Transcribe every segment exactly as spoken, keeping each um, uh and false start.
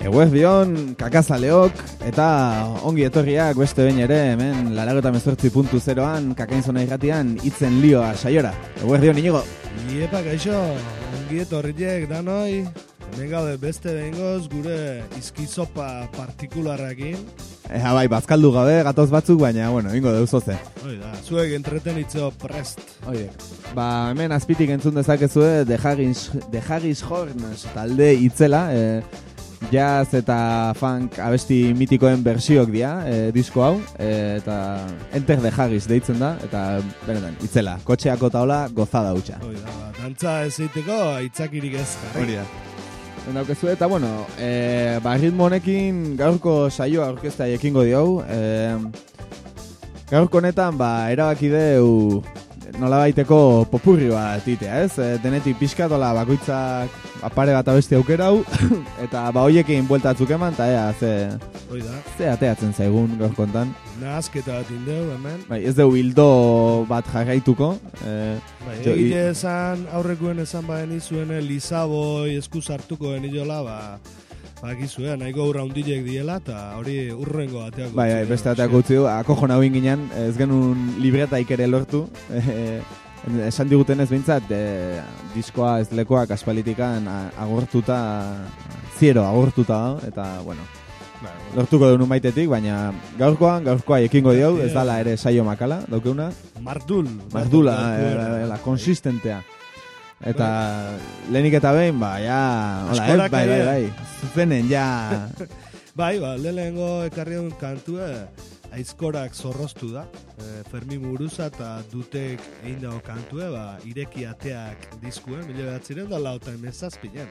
Eguerdion, kakazaleok, eta ongi etorriak beste behin ere, hemen laurogeita hemezortzi puntu zeroan, kakainzona irratian, hitzen lioa saiora. Eguerdion, Inigo. Iepa, gaixo, ongi etorriek danoi, hemen gaude beste behingoz gure izkizopa partikularrakin. Ea bai, bazkaldu gabe, gatoz batzuk, baina, bueno, ingo deuzoze. Hoi da, zuek entretenitzeo prest. Oide. Ba, hemen azpitik entzun dezakezue, The Haggis, The Haggis Horns talde itzela, e, jazz eta funk abesti mitikoen bersiok dira, e, disko hau, e, eta Enter the Haggis deitzen da, eta benetan, itzela, kotxeako taola gozada hutsa. Hoi da, ba, dantza ez eiteko aitzakirik ez jarri. Hori da. Daukezu, eta bueno, e, ba, ritmo honekin gaurko saioa orkestra ekingo diogu. E, gaurko honetan, ba, erabaki deu nolabaiteko popurri bat itea, ez? E, denetik pixkatola bakoitzak apare bat abesti aukerau, eta ba hoiekin bueltatzuk eman, eta ea, ze, Oida. ze ateatzen zaigun gaur kontan. Nahazketa bat indeu, hemen. Bai, ez deu hildo bat jarraituko. E, Bai, jo, egite esan, aurrekuen esan baden izuen Lizaboi eskuz hartuko enidola, ba, bakizue, nahiko urra hundilek diela, eta hori urrengo bateak bai, bai, beste bateak utzi du, akojona hauin ginen, ez genuen libretaik ere lortu. E, esan digutenez behintzat, e, diskoa ez lekoak aspalitikan agortuta, ziero agortuta da, eta, bueno, lortuko duen baitetik, baina gaurkoan, gaurkoa ekingo diau, ez dala ere saio makala, daukeuna. Mardul. Mardula, eh, la konsistentea. Eta lehenik eta behin, ba, ja, hola, eh, bai, bai, bai, zuzenen, ja. Bai, ba, lehenengo ekarri duen kantue, aizkorak zorroztu da, e, Fermin Muguruza eta dutek egin dago kantue, ba, ireki ateak diskuen, mila behatziren da lauta emezazpinen.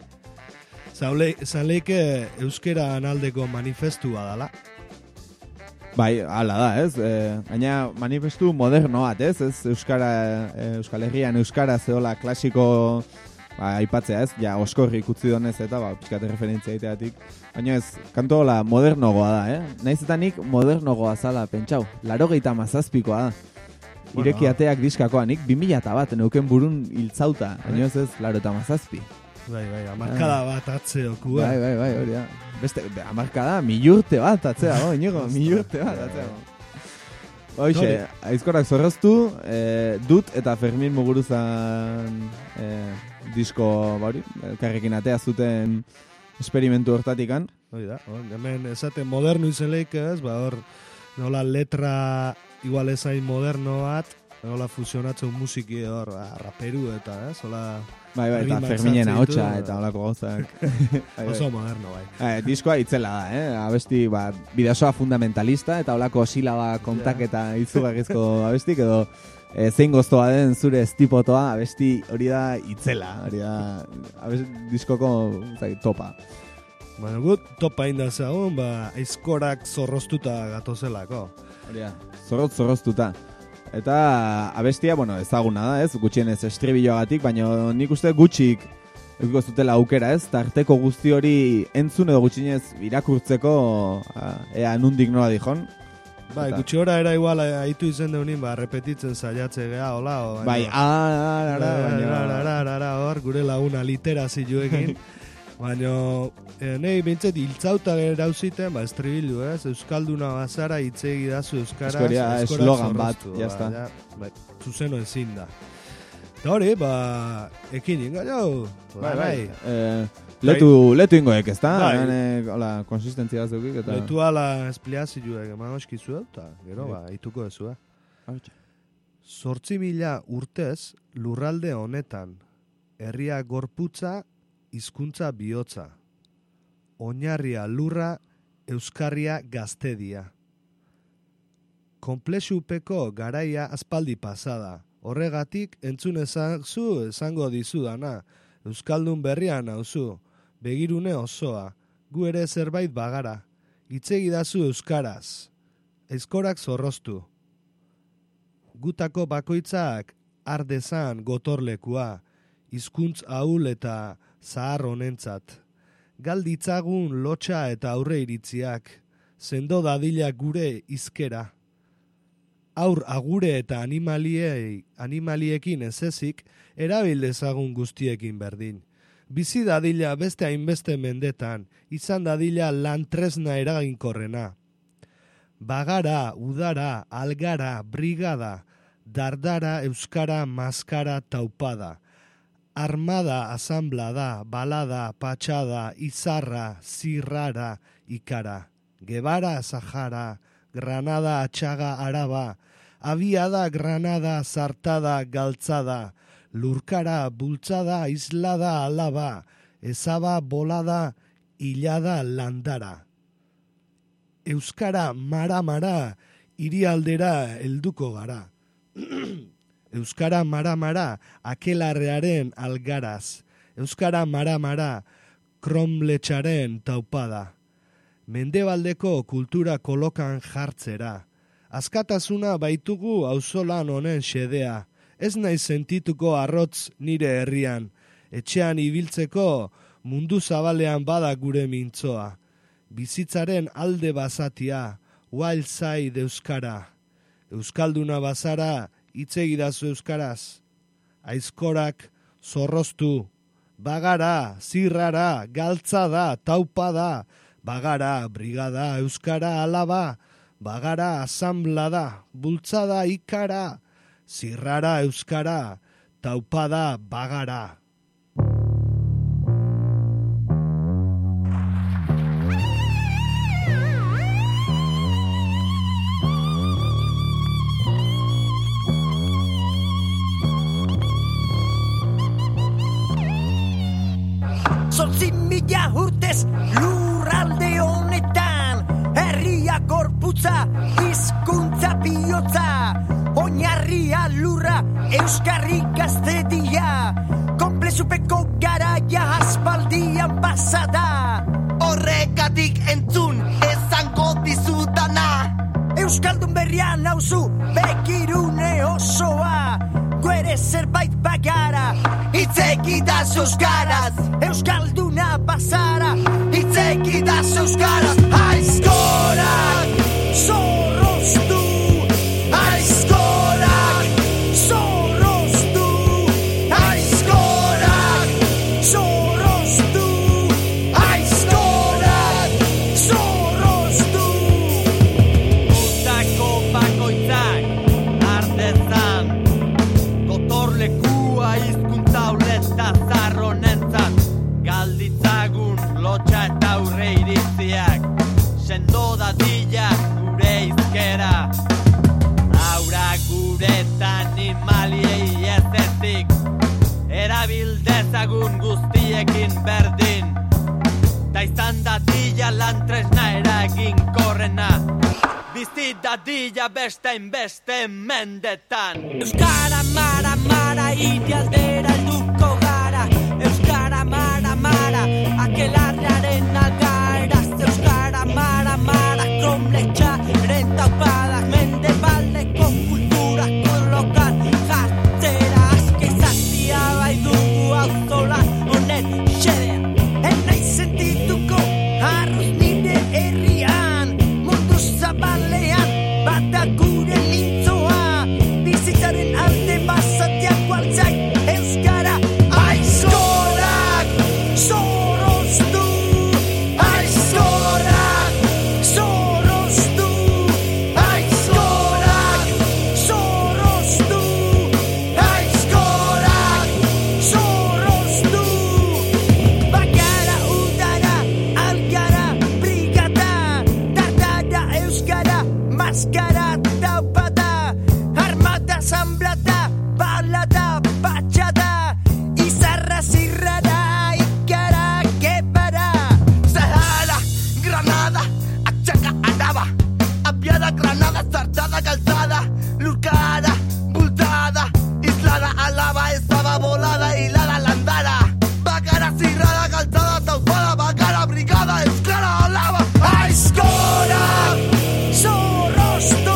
Zaleike euskera analdeko manifestua dala. Bai, hala da, ez? E, baina manifestu moderno bat, ez? Ez Euskara, e, Euskal Herrian Euskara zeola klasiko ba, aipatzea, ez? Ja, oskorrik utzi donez eta ba, pixkate referentzia egiteatik. Baina ez, kanto hola modernogoa da, eh? Naiz eta nik modernogoa zala, pentsau. Larogeita mazazpikoa da. Ireki ateak diskakoa, nik bi mila eta bat neuken burun hiltzauta. Baina ez ez, laro eta mazazpi. Bai, bai, amarkada bat atzeoku. Bai, bai, bai, hori da. Beste, amarkada, milurte bat atzea, oh, Inigo, milurte bat atzea. Hoxe, aizkorak zorroztu, eh, dut eta Fermin Muguruzan eh, disko, bauri, elkarrekin atea zuten esperimentu hortatikan. Hori da, hemen esaten moderno izeleik ez, ba hor, nola letra igual ezain moderno bat, nola fusionatzen musiki hor, raperu eta ez, hola... Bai, bai, eta Ferminen ahotsa eta holako gauzak. Oso moderno, bai. Eh, diskoa itzela da, eh? Abesti, ba, bideosoa fundamentalista eta holako silaba kontaketa izugarrizko abestik, edo e, zein goztoa den zure estipotoa, abesti hori da itzela, hori da abesti, diskoko zai, topa. Bueno, gut, topa indazagun, ba, aizkorak zorroztuta gatozelako. Hori da, zorrot zorroztuta. Eta abestia, bueno, ezaguna da, ez? Gutxienez estribilloagatik, baina nik uste gutxik edukiko zutela aukera, ez? Tarteko guzti hori entzun edo gutxienez irakurtzeko ea nundik nola dijon. Bai, eta... gutxi ora era igual haitu izen deunin, ba, repetitzen saiatze geha, hola, o, bai, arara, baina hor, gure laguna literazioekin. Baina, e, nahi bintzet, hiltzauta gerauziten, ba, estribildu, ez? Euskalduna bazara, hitzegi dazu euskaraz. Eskoria, eslogan bat, jazta. Ba, ja, ba, zuzeno ezin da. Eta hori, ba, ekin ingo, jo, bai, bai. Eh, letu, letu ingoek, ez da? Bai. Hola, konsistentzia zeukik, eta... Letu ala espliazioek, eman oskizu, eta gero, ba, ituko ezu, eh? Zortzi mila urtez, lurralde honetan, herria gorputza, hizkuntza bihotza. Oinarria lurra, euskarria gaztedia. Konplexupeko garaia aspaldi pasada. Horregatik entzun ezazu esango dizudana. Euskaldun berria nauzu. Begirune osoa. Gu ere zerbait bagara. Hitzegidazu euskaraz. Aizkorak zorroztu. Gutako bakoitzak ardezan gotorlekua. Hizkuntz ahul eta zahar honentzat. Galditzagun lotxa eta aurre iritziak, sendo dadila gure izkera. Aur agure eta animaliei, animaliekin ez ezik, erabil dezagun guztiekin berdin. bizi dadila beste hainbeste mendetan, izan dadila lan tresna eraginkorrena. Bagara, udara, algara, brigada, dardara, euskara, maskara, taupada. Armada, asamblada, balada, patxada, izarra, zirrara, ikara. Gebara, Sahara, Granada, Atxaga, Araba. Abiada, Granada, zartada, galtzada. Lurkara, bultzada, islada, alaba. Ezaba, bolada, hilada, landara. Euskara, mara-mara, hirialdera helduko gara. Euskara mara-mara, akelarrearen algaraz. Euskara mara-mara, kromletxaren taupada. Mendebaldeko kultura kolokan jartzera. Askatasuna baitugu auzolan honen xedea. Ez naiz sentituko arrotz nire herrian. Etxean ibiltzeko mundu zabalean bada gure mintzoa. Bizitzaren alde bazatia, wild side euskara. Euskalduna bazara, hitzegidazu euskaraz. Aizkorak zorroztu. Bagara, zirrara, galtzada, taupada. Bagara, brigada, euskara, alaba. Bagara, asamblada, bultzada, ikara. Zirrara, euskara, taupada, bagara. Zortzi mila urtez lurralde honetan, herria gorputza, hizkuntza bihotza, oinarria lurra, euskarri gaztedia, konplexupeko garaia aspaldian pasada. Horregatik entzun ezango dizudana, euskaldun berria nauzu begirune osoa. Guere zerbait bagara, hitzegidaz euskaraz. Euskalduna bazara, hitzegidaz euskaraz. Aizkorak zorroztu, aizkorak zorroztu, aizkorak zorroztu, aizkorak zorroztu. Gutako bakoitzak artezan, gotorlekua hizkuntza uleta zarronentzat, galditzagun lotxa eta aurre iritziak, sendo dadila gure izkera, aura guretan animaliei ez ezik, erabildezagun guztiekin berdin, ta izan dadila lan tresna eraginkorrena, bizi dadila beste inbeste mendetan. Euskara mara mara hirialdera helduko gara, euskara mara mara akelarrearen algaraz, euskara mara mara kromletxaren taupadak, mendebaldeko kultura kolokan jartzera, azke izatia bai dugu auzolan honen xedea. Enai sentituko arroz nire herrian, mundu zabalean bata gure mintzoa, bizitzaren alde bazatiak gualtzai euskara. Aizkorak zorroztu, aizkorak zorroztu, aizkorak zorroztu, aizkorak zorroztu. Bagara, udara, algara, brigada, dardara, euskara, maskara, taupada, armada, asamblada, balada, patxada, izarra, zirrara, ikara, gebara. Sahara, Granada, Atxaga, Araba, Abiada, Granada, zartada, galtzada, lurkara, bultada, islada, alaba, ezaba, bolada, hilada, landara. Bagara, zirrara, galtzada, taupada, bagara, brigada, euskara, alaba. Aizkorak zorroztu,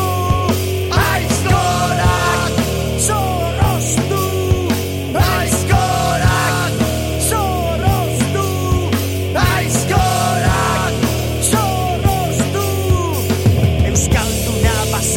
aizkorak zorroztu, aizkorak zorroztu, aizkorak zorroztu. Euskalduna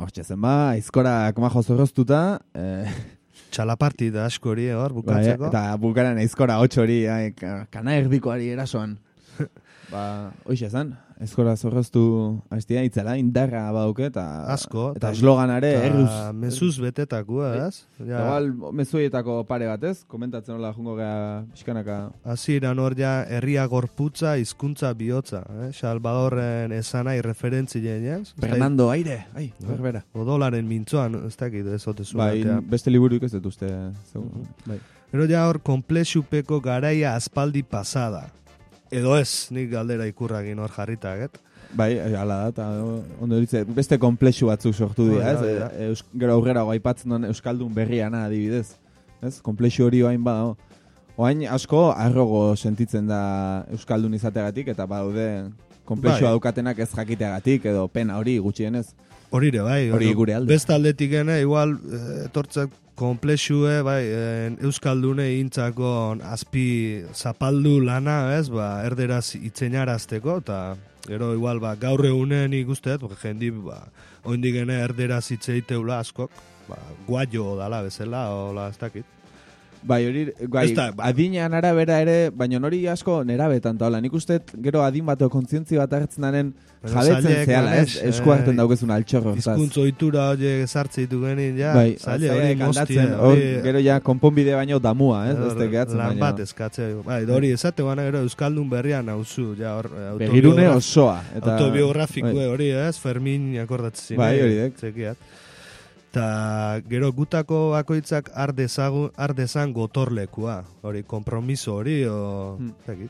hortxe zen ba, aizkorak majo zorroztuta, eh, Txalapartida asko hori, hor, bai, bukatzeko. eta bukaran aizkora hotx hori, ai, ka- kana erdikoari erasoan. Ba, hoixe zen, aizkora zorroztu hastia itzela, indarra badauke, eta Asko, eta eta- esloganare Eta erruz. mezuz betetakua, ez? Ja, Igual mezuietako pare bat, ez? Komentatzen hola jungo gea pixkanaka. hasieran hor ja herria gorputza, hizkuntza bihotza, eh? Salvadorren esanai referentzien, ez? Fernando Aire, ai, berbera. Odolaren mintzoan, ez dakit, ez otezu Bai, batea. beste liburuik ez dut uste, seguro. Mhm. Bai. Gero ja hor komplexupeko garaia aspaldi pasada. Edo ez, nik galdera ikurragin hor jarritaget. Bai, hala da, eta ondo ditze, beste komplexu batzuk sortu dira, Hori da, ez? hori da. E, eus, gero aurrera aipatzen duen Euskaldun berriana adibidez. Ez? Komplexu hori oain bada. Oain asko arrogo sentitzen da Euskaldun izateagatik, eta badaude komplexua Bai. daukatenak ez jakiteagatik, edo pena hori gutxienez. Horire, bai. Hori ono, gure alde. Beste aldetik gene, igual, eh, etortzak komplexue, bai, eh, Euskaldune intzako azpi zapaldu lana, ez, ba, erderaz itzenarazteko, eta gero igual, ba, gaur egunen ikusteet, ba, jendi, ba, oindik gene erderaz itzeiteula askok, ba, guaio dala bezala, ola, ez dakit. Bai, hori, bai, Ez da, ba- adinean arabera ere, baina hori asko nerabetan taola. Nik uste gero adin bateko kontzientzi bat hartzen daren Baina jabetzen zailek, zehala, ez? Ganesh, Esku hartzen eh, daukezun altxorro. hortaz. Hizkuntz ohitura horiek sartze ditu genin, ja, Bai, zaile zailak hori mozti, aldatzen, eh, hor, hori, gero ja konponbide baino damua, ez? hor, Beste gehatzen lan baino. bat eskatzea. Bai, hori esate bana gero Euskaldun berria nauzu, ja hor eh, Begirune autobiograf- osoa. Eta, autobiografikue bai. hori, ez? Fermin akordatzen Bai, hori dek. Txekiat. Ta gero gutako bakoitzak ardezagu, ardezan gotorlekua. Hori, kompromiso hori, o... Hmm. Zekit.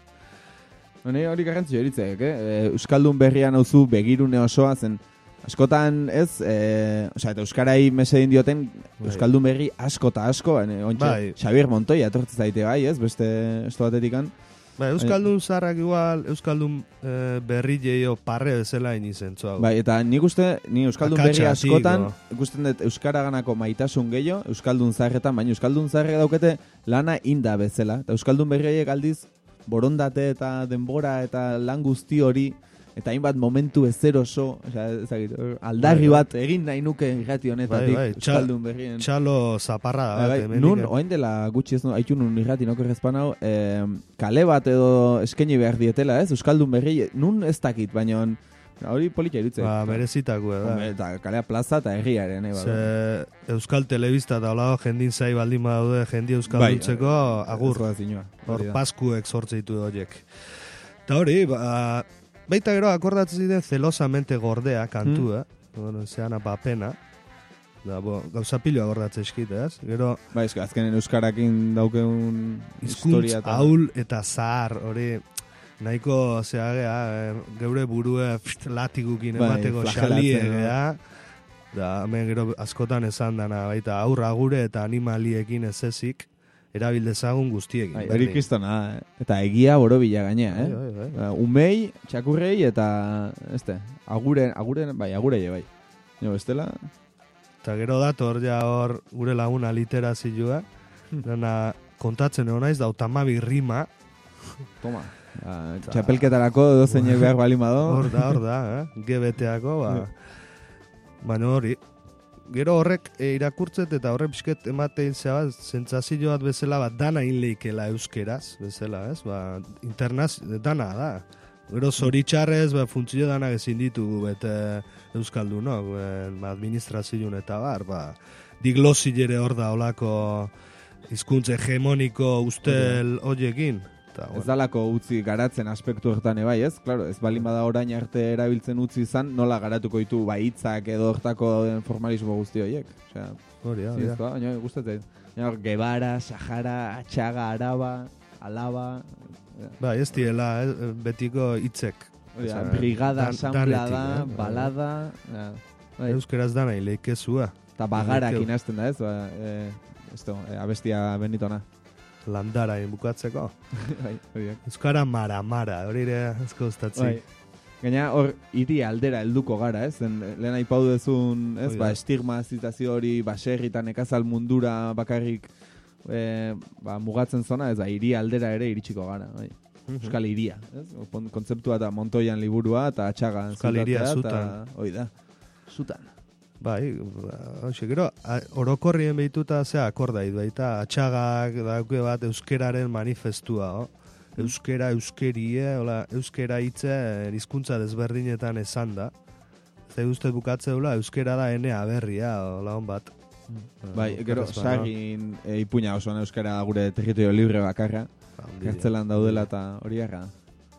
Hone hori garrantzio eritzek, eh? Euskaldun berrian nauzu begirune osoa zen. Askotan ez, eh, osea, eta Euskarai mesedin dioten Bai. Euskaldun berri asko eta asko, eh, ontxe, Bai. Xabier Montoya etortzen zaite bai, ez? Beste esto batetikan. Bai, Euskaldun zarrak igual, Euskaldun eh, berri jeio parre bezala inizentzua. Bai, eta nik uste, ni Euskaldun Akatsa, berri askotan, tigo. ikusten dut Euskaraganako maitasun gehiago, Euskaldun zaharretan, baina Euskaldun zaharrek daukete lana inda bezala. Eta Euskaldun berriaiek aldiz, borondate eta denbora eta lan guzti hori, eta hainbat momentu ezeroso, osea, ezagit, aldarri Bai, bai. bat egin nahi nuke irrati honetatik, Bai, bai, txa- Euskaldun berrien. Txalo zaparra da Bai, bat, bai, hemendik, nun, eh. oain dela gutxi ez nu, haitu nun irrati noko errezpan hau, eh, kale bat edo eskaini behar dietela, ez? Euskaldun berri, nun ez dakit, baina hori politia irutzen. Ba, merezitako da. Eta kalea plaza eta herriaren, eh, Ze Euskal Telebista eta hola jendin zai baldin badaude jendi euskalduntzeko agur. Ez zinua. Hor paskuek sortze ditu horiek. Eta hori, ba, baita gero akordatzen ziren zelosamente gordea kantua, Hmm. bueno, zean apapena. Da, bo, gauza pilo akordatzen eskit, ez? Gero, Ba, esko, azkenen euskarakin daukeun hizkuntz historia eta... ahul eta zahar, hori, nahiko zeagea, eh, geure burue pst, latigukin Bai, emateko flagelatzen, xaliegea. Da, hemen gero askotan esan dana, baita aurra gure eta animaliekin ez ezik, erabil dezagun guztiekin. Bai, berdin. hori kristona, eh? Eta egia borobila gainea, eh? Bai, bai, bai. Uh, umei, txakurrei eta, este, aguren, aguren, bai, agurei, bai. Jo, bestela, Eta gero dator ja hor gure laguna literazioa, dena kontatzen egon naiz da otamabi rima, toma. Uh, txapelketarako edo zeinek behar balin bado. hor da, hor da, eh? G B T-ako, ba. Baina hori, gero horrek e, irakurtzet eta horrek pixket ematein zea bat, sentsazio bat bezala bat dana inleikela euskeraz, bezala, ez? Ba, internaz, dana da. Gero zoritxarrez, ba, funtzio danak ezin ditugu bete euskaldunok, e, ba, administrazioen eta bar, ba, diglosillere hor da olako hizkuntza hegemoniko ustel horiekin. Ta, Ez dalako utzi garatzen aspektu hortan ebai, ez? Claro, ez balin bada orain arte erabiltzen utzi izan, nola garatuko ditu bai hitzak edo hortako formalismo guzti horiek. Osea, hori da, hori da. zinezkoa, baina gustatzen. Baina hor, Gebara, Sahara, Atxaga, Araba, Alaba, Ba, ez diela, eh, betiko hitzek. hori da, Osea, brigada, dan- asamblada, danetik, eh? balada, ja, bai. Euskeraz dana ileikezua. Eta bagarak Eukeu. inazten da, ez? Ba, e, esto, e, abestia benitona. Landarain bukatzeko. Bai, horiek. Euskara mara-mara, hori ere asko gustatzen. Bai. Gaina hor hiri aldera helduko gara, ez? Zen, lehen aipau dezun, ez? Hoi da. Ba, estigma zitazio hori, baserritan ekazal mundura bakarrik e, ba, mugatzen zona, ez da, hiri aldera ere iritsiko gara, bai. Euskal hiria, ez? Pon- Kontzeptua eta Montoyan liburua eta Atxaga Euskal hiria zutatzea, zutan. eta hoi da. Zutan. Bai, hoxe, gero, a- orokorrien behituta zea akordait, baita atxagak dauke bat euskeraren manifestua, oh? Euskera, euskerie, hola, euskera hitze hizkuntza desberdinetan esan da. Ze uste bukatzeula, euskera da ene aberria, hola hon bat. Bai, Eh, gero, okerrez bada. sagin e, ipuña osoan euskara gure territorio libre bakarra. Handia. Kartzelan daudela eta hori erra.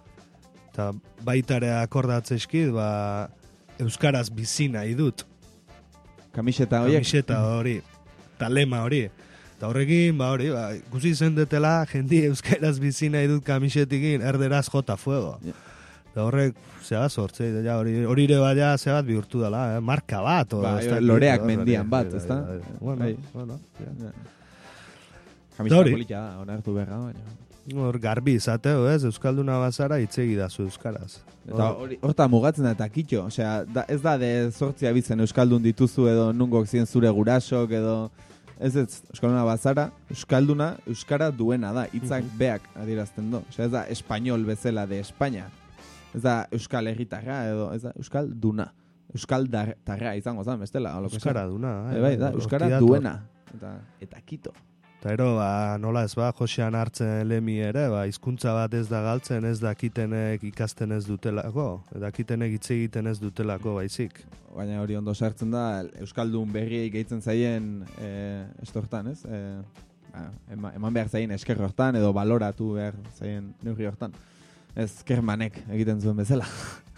Eta baitare akordatzeskit, ba, euskaraz bizi nahi dut. Kamiseta horiek. Kamiseta hori, eta lema hori. Eta horrekin, ba hori, ba, ikusi zendetela, jendi euskaraz bizi nahi dut kamisetikin, erderaz jota fuego. Ja. Eta horrek, zeba sortze, ja, hori, hori ere baina zebat bihurtu dela, eh? Marka bat. O, Ba, ez dakit, loreak hor, mendian hori, bat, bai, ezta? bai, bai. Bueno, Bai. bueno, ja. Ja. Kamiseta hori. polita da, onartu beharra, baina. Hor garbi izateo, ez? Euskalduna bazara hitzegi dazu euskaraz. Eta hori, horta mugatzen da eta kitxo, osea, da, ez da de zortzia bizen euskaldun dituzu edo nungok ziren zure gurasok edo ez ez, euskalduna bazara, euskalduna euskara duena da, hitzak beak adierazten du. Osea, ez da espainol bezala de España. Ez da euskal herritarra edo ez da euskalduna. Euskaldarra izango zen, bestela. o lo que sea. Euskara duna. Bai, bai, da, euskara Hortiator. duena. Eta, eta kito. Eta ero, ba, nola ez ba, Josean hartzen lemi ere, ba, hizkuntza bat ez da galtzen, ez dakitenek ikasten ez dutelako, dakitenek hitz egiten ez dutelako baizik. Baina hori ondo sartzen da, euskaldun berriei gehitzen zaien e, estortan, ez? E, ba, ema, eman behar zaien esker hortan edo baloratu behar zaien neurri hortan. Ez Kermanek egiten zuen bezala.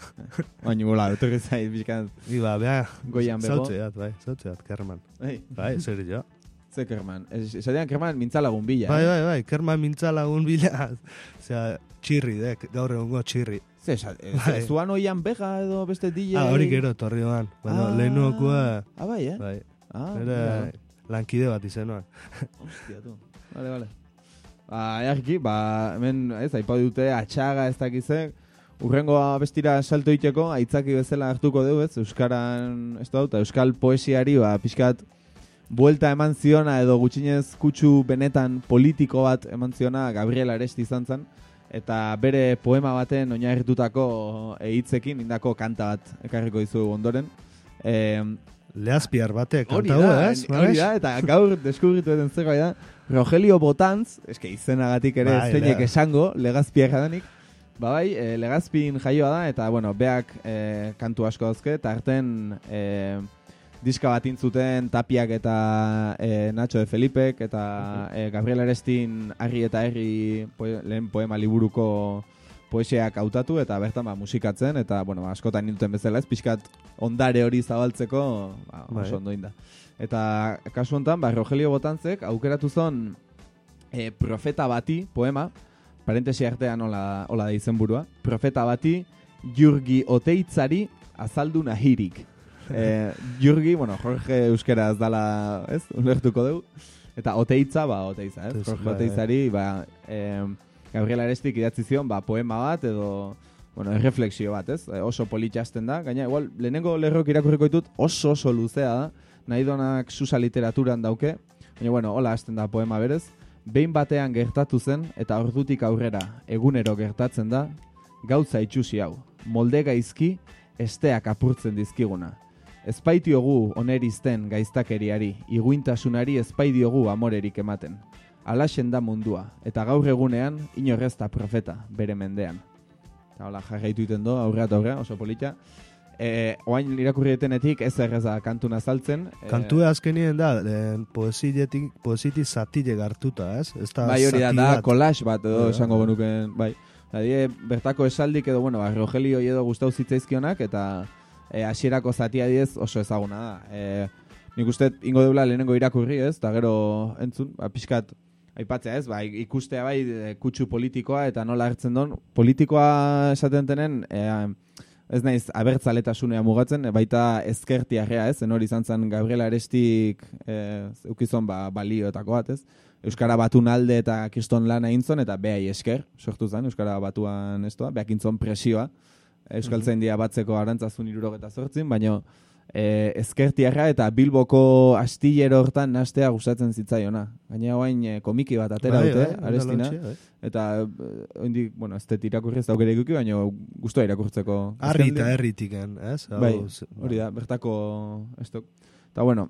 Baina gula, etorri zait, bizkan Iba, beha, goian bego. zautzeat, bai, zautzeat, Kerman. Bai, Bai, zer jo. ze Kerman. Esatean Kerman mintzalagun bila. Bai, eh? bai, bai, Kerman mintzalagun bila, osea, txirri dek, gaur egungo txirri. Ze, esa- ez, Bai. zuan oian bega edo beste D J? Ah, hori gero, torrioan. Bueno, Ah. lehenokua, Ah, bai, eh? bai, Ah, ere mira. lankide bat izenoan. Hostia, tu. Vale, vale. Ba, earki, ba, hemen, ez, aipa dute, atxaga ez dakizek, urrengo abestira salto iteko, aitzaki bezala hartuko dugu, ez, euskaran, ez da, eta euskal poesiari, ba, pixkat, buelta eman ziona, edo gutxinez kutsu benetan politiko bat eman ziona, Gabriel Aresti izan zen, eta bere poema baten oinarritutako e, hitzekin indako kanta bat ekarriko dizu ondoren. E, Lehazpiar batek, Hori kantau, da, ez? hori da, eta gaur deskubritu eden zegoa da, Rogelio Botanz, eske izenagatik ere Bai, zeinek da. esango, legazpiak danik, ba bai, e, legazpin jaioa da, eta bueno, beak e, kantu asko dauzke, eta arten e, diska bat intzuten Tapiak eta e, Nacho de Felipek, eta e, Gabriel Arestin Arri eta Herri poe, lehen poema liburuko poesiak hautatu, eta bertan ba, musikatzen, eta bueno, ba, askotan ninduten bezala ez, pixkat ondare hori zabaltzeko ba, Bai. oso ondo inda. Eta kasu honetan, ba, Rogelio Botantzek aukeratu zon e, profeta bati, poema, parentesi artean hola, hola da izenburua, profeta bati, Jurgi Oteitzari azaldu nahirik. E, Jurgi, bueno, Jorge euskeraz dala, ez, ulertuko dugu, eta Oteitza, ba, Oteitza, ez, Oteiz, Jorge bai, Oteitzari, ba, e, Gabriel Arestik idatzi zion, ba, poema bat, edo, bueno, erreflexio bat, ez, e, oso politxasten da, gaina, igual, lehenengo lerrok irakurriko ditut, oso oso luzea da, nahi donak susa literaturan dauke, baina, bueno, hola hasten da poema berez, behin batean gertatu zen, eta ordutik aurrera, egunero gertatzen da, gauza itxusi hau, molde gaizki, esteak apurtzen dizkiguna. Ezpaitiogu onerizten gaiztakeriari, iguintasunari ezpaidiogu amorerik ematen. Alaxen da mundua, eta gaur egunean, inorrezta profeta, bere mendean. Eta hola, jarraitu iten do, aurrea eta aurrea, oso polita. E, oain irakurri detenetik ez erreza kantuna saltzen. Kantue azkenien da, eh, poesietik, poesiti zatile gartuta, ez? Ez da Bai, hori da, zati da bat. collage bat edo Bai, esango bai. benuken, bai. Adie, bertako esaldik edo, bueno, ba, Rogelio edo gustau zitzaizkionak, eta e, hasierako zatia diez oso ezaguna da. E, nik uste ingo deula lehenengo irakurri, ez, eta gero entzun, ba, pixkat, aipatzea ez, ba, ikustea bai e, kutsu politikoa, eta nola hartzen don, politikoa esaten tenen, e, ez naiz abertzaletasunea mugatzen, e, baita ezkertiarrea ez, zen hori izan zen Gabriel Arestik e, eukizon ba, balioetako bat ez, Euskara batun alde eta kriston lan egin zon, eta behai esker, sortu zen, Euskara batuan ez doa, beak intzon presioa, Euskaltzaindia batzeko arantzazun irurogeta zortzin, baina e, ezkertiarra eta Bilboko astillero hortan nastea gustatzen zitzaiona. Gaina guain e, komiki bat atera Bai, dute, bai, Arestina. ondalontxe, bai. Eta oindik, bueno, ez dut irakurri ez daukere ikuki, baina guztua irakurtzeko. Arri Azken- eta herritiken, ez? Hau, Bai, ze- hori da, bertako estok. Eta bueno,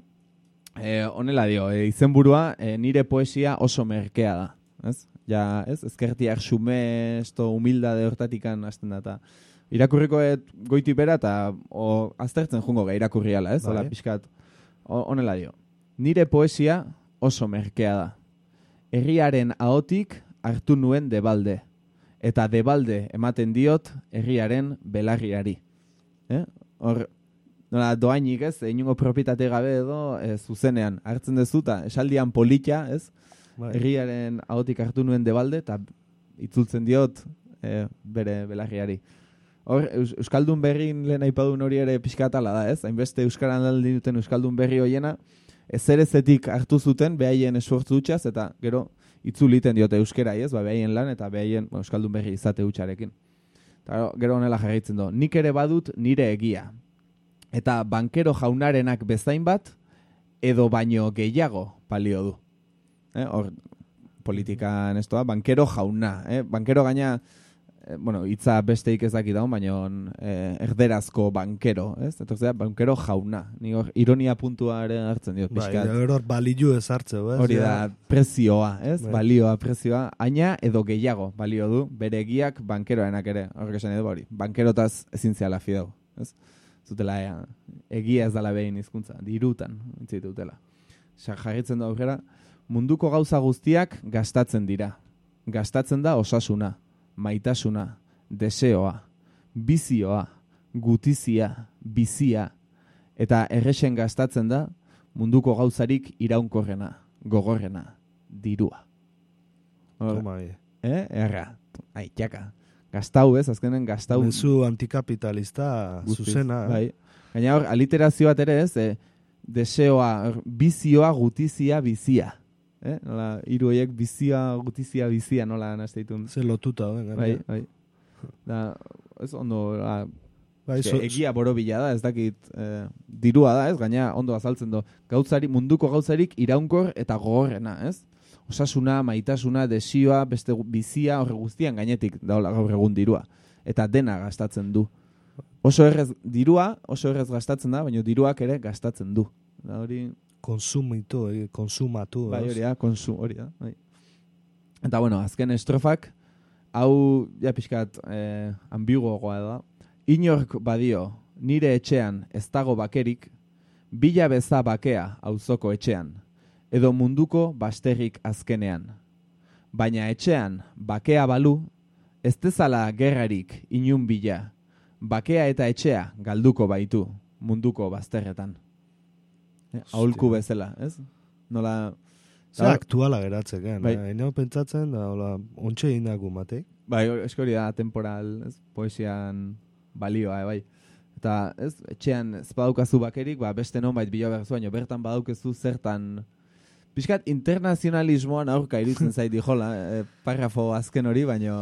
e, honela dio, e, izenburua e, nire poesia oso merkea da. Ez? Ja, ez? Ezkertiar xume, esto humildade hortatikan hasten da, eta irakurrikoet goiti bera, eta o, aztertzen jungo ga irakurri ala, ez? Bai. Hola, pixkat, o- honela dio. Nire poesia oso merkea da. Herriaren ahotik hartu nuen debalde, eta debalde ematen diot herriaren belarriari. Eh? Hor, nola doainik ez, inungo propietate gabe edo e, zuzenean hartzen dezuta, esaldian politia, ez? Bai. Herriaren ahotik hartu nuen debalde, eta itzultzen diot e, bere belarriari. Hor, Eus, Euskaldun berrin lehen aipadun hori ere pixkatala da, ez? Hainbeste Euskaran aldi duten Euskaldun berri hoiena, ezerezetik hartu zuten behaien esfortzu utxaz, eta gero itzuliten diote euskerai, ez? Ba, behaien lan eta behaien ba, Euskaldun berri izate utxarekin. Eta gero honela jarraitzen du. Nik ere badut nire egia. Eta bankero jaunarenak bezain bat, edo baino gehiago balio du. Eh? Hor, politikan estoa, bankero jauna. Eh? Bankero gaina, eh, bueno, hitza besteik ez dakit daun, baina eh, erderazko bankero, ez? Eta bankero jauna. Ni hor, ironia puntua ere hartzen diot, Bai, pixkat. gero hor baliu ez hartzeu, ez? Hori Ja. da, prezioa, ez? Bai. Balioa, prezioa. Aina edo gehiago balio du, bere egiak bankeroenak ere. Horrek esan edo hori. Bankerotaz ezin ziala fideu, ez? Zutela ea, egia ez dala behin hizkuntza, dirutan, entzite dutela. Sa, jarritzen da aurrera, munduko gauza guztiak gastatzen dira. Gastatzen da osasuna, maitasuna, deseoa, bizioa, gutizia, bizia, eta erresen gastatzen da munduko gauzarik iraunkorrena, gogorrena, dirua. Hor, Toma, bai. eh? Erra, aitaka. Gastau, ez? Azkenen gastau. Mezu antikapitalista Guztiz, zuzena. Bai. Gaina hor, aliterazio bat ere ez, e, deseoa, hor, bizioa, gutizia, bizia. Eh? Nola, hiru horiek bizia, gutizia, bizia, nola nazteitun. Ze lotuta, ben, Bai, bai. Da, ez ondo, a, Bai, eske, egia borobila da, ez dakit, eh, dirua da, ez? Gaina ondo azaltzen do. Gauzari, munduko gauzarik iraunkor eta gogorrena, ez? Osasuna, maitasuna, desioa, beste gu- bizia, horre guztian gainetik daola gaur egun dirua. Eta dena gastatzen du. Oso errez, dirua, oso errez gastatzen da, baina diruak ere gastatzen du. Da hori, konsumitu, eh, konsumatu. bai, ez? hori da, konsu, hori da. Bai. Eta bueno, azken estrofak, hau, ja pixkat, eh, ambiguoa da. Inork badio, nire etxean ez dago bakerik, bila beza bakea auzoko etxean, edo munduko basterrik azkenean. Baina etxean bakea balu, ez dezala gerrarik inun bila, bakea eta etxea galduko baitu munduko bazterretan. Eh, aholku bezala, ez? Nola... Ze aktuala geratzeken. Bai. Bai. Haineo pentsatzen, da, hola, ontxe indagu matek. Bai, eskori da temporal, ez? Poesian balioa, bai. Eta, ez, etxean ez badaukazu bakerik, ba, beste nonbait bila behar zu, baina bertan badaukezu zertan... Piskat internazionalismoan aurka iritzen zait dijola, e, parrafo azken hori, baina...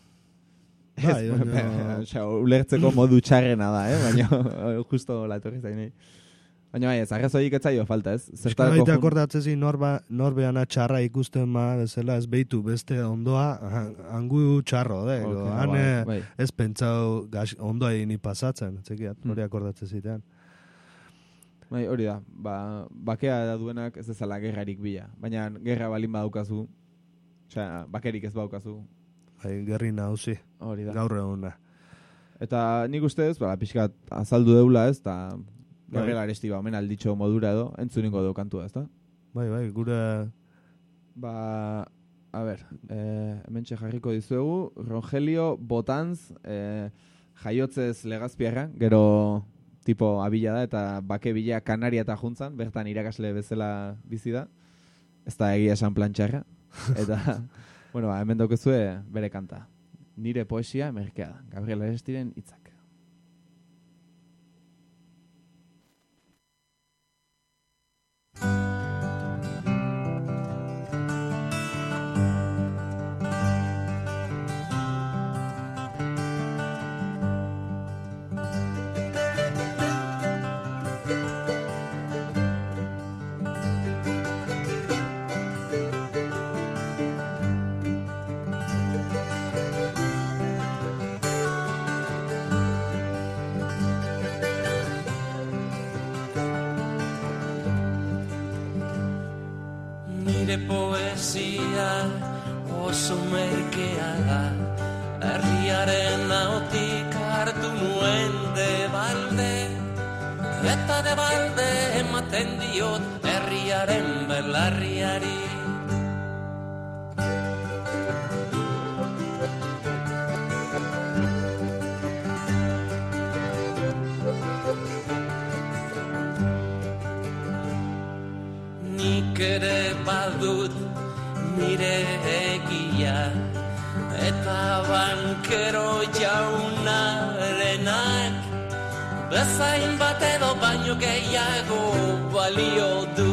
Bai, ez, baina- osea, ulertzeko modu txarrena da, eh? Baina justo latorri zainei. Baina bai, ez, arrazoik ez zaio falta, ez? Zertako Zertarako baita jun- akordatzezi norba, norbeana txarra ikusten ma, bezala ez behitu beste ondoa, han- hangu txarro, de. Ok, Okay, han bai, eh, bai. ez pentsau gas, ondoa egin pasatzen, txekiat, Hmm. hori akordatzen zitean. Bai, hori da, ba, bakea da duenak ez ezala gerrarik bila. Baina gerra balin badaukazu, osea, bakerik ez badaukazu, Bai, gerri nauzi, hori da. gaur eguna. Eta nik ustez, ba, pixkat azaldu deula ez, eta Bai. Gabriel Aresti ba, omen alditxo modura edo, entzuningo du kantua, ez da? Bai, bai, gure... Ba, a ber, eh, hementxe jarriko dizuegu, Rogelio Botanz, eh, jaiotzez legazpiarra, gero tipo abila da, eta bake bila Kanaria eta juntzan, bertan irakasle bezala bizi da, ez da egia esan plantxarra, eta, bueno, ba, hemen daukezue bere kanta. Nire poesia merkea da, Gabriel Arestiren hitzak. Nire poesia oso merkea da, herriaren ahotik hartu nuen de balde, eta de balde ematen diot herriaren belarriari. Nik ere badut nire egia, eta bankero jaunarenak bezain bat edo baino gehiago balio du.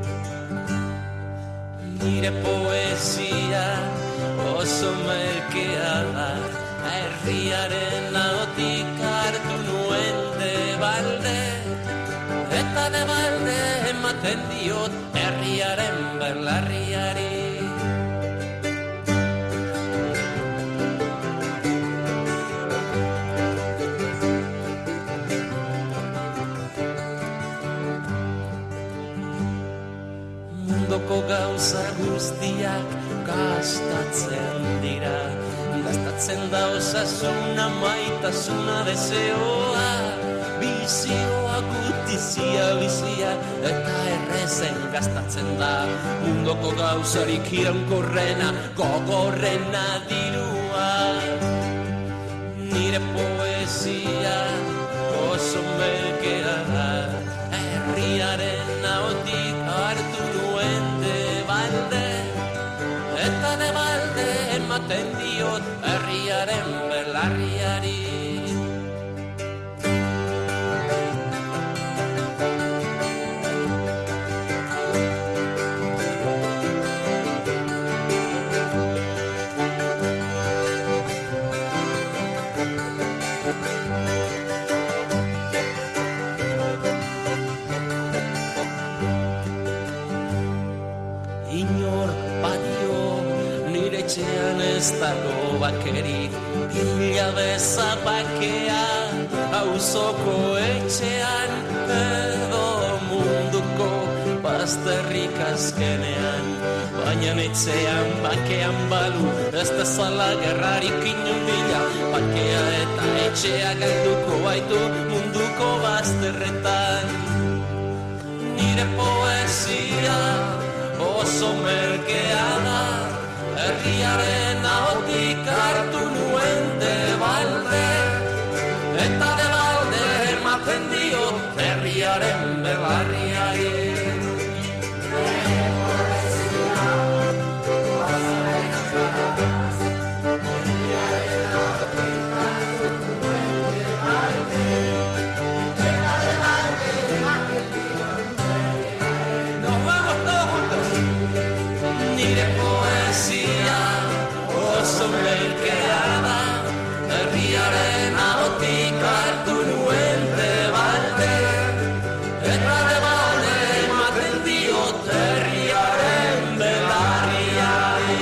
Nire poesia oso merkea da, herriaren ahotik hartu nuen de balde, eta de balde ematen diot herriaren belarriari. Mundoko gauza guztiak gastatzen dira, gastatzen da osasuna, maitasuna, deseoa, bizioa, gutizia, bizia, eta errezen gastatzen da. Mundoko gauzarik iraunkorrena, gogorrena dirua. Nire poesia oso merkea da, herriaren ahotik hartu nuen de balde, eta de balde ematen diot herriaren belarriari. Etxean ez dago bakerik, hila beza bakea, auzoko etxean edo munduko bazterrik azkenean. Baina etxean bakean balu, ez dezala gerrarik inundia, bakea eta etxea galduko baitu munduko bazterretan. Nire poesia oso merkea da, herriaren ahotik hartu nuen de balde, eta de balde ematen diot herriaren belarriari. Nos vamos todos juntos. Nire poesia oso merkea da, herriaren ahotik hartu nuen de balde, eta de balde ematen diot herriaren belarriari.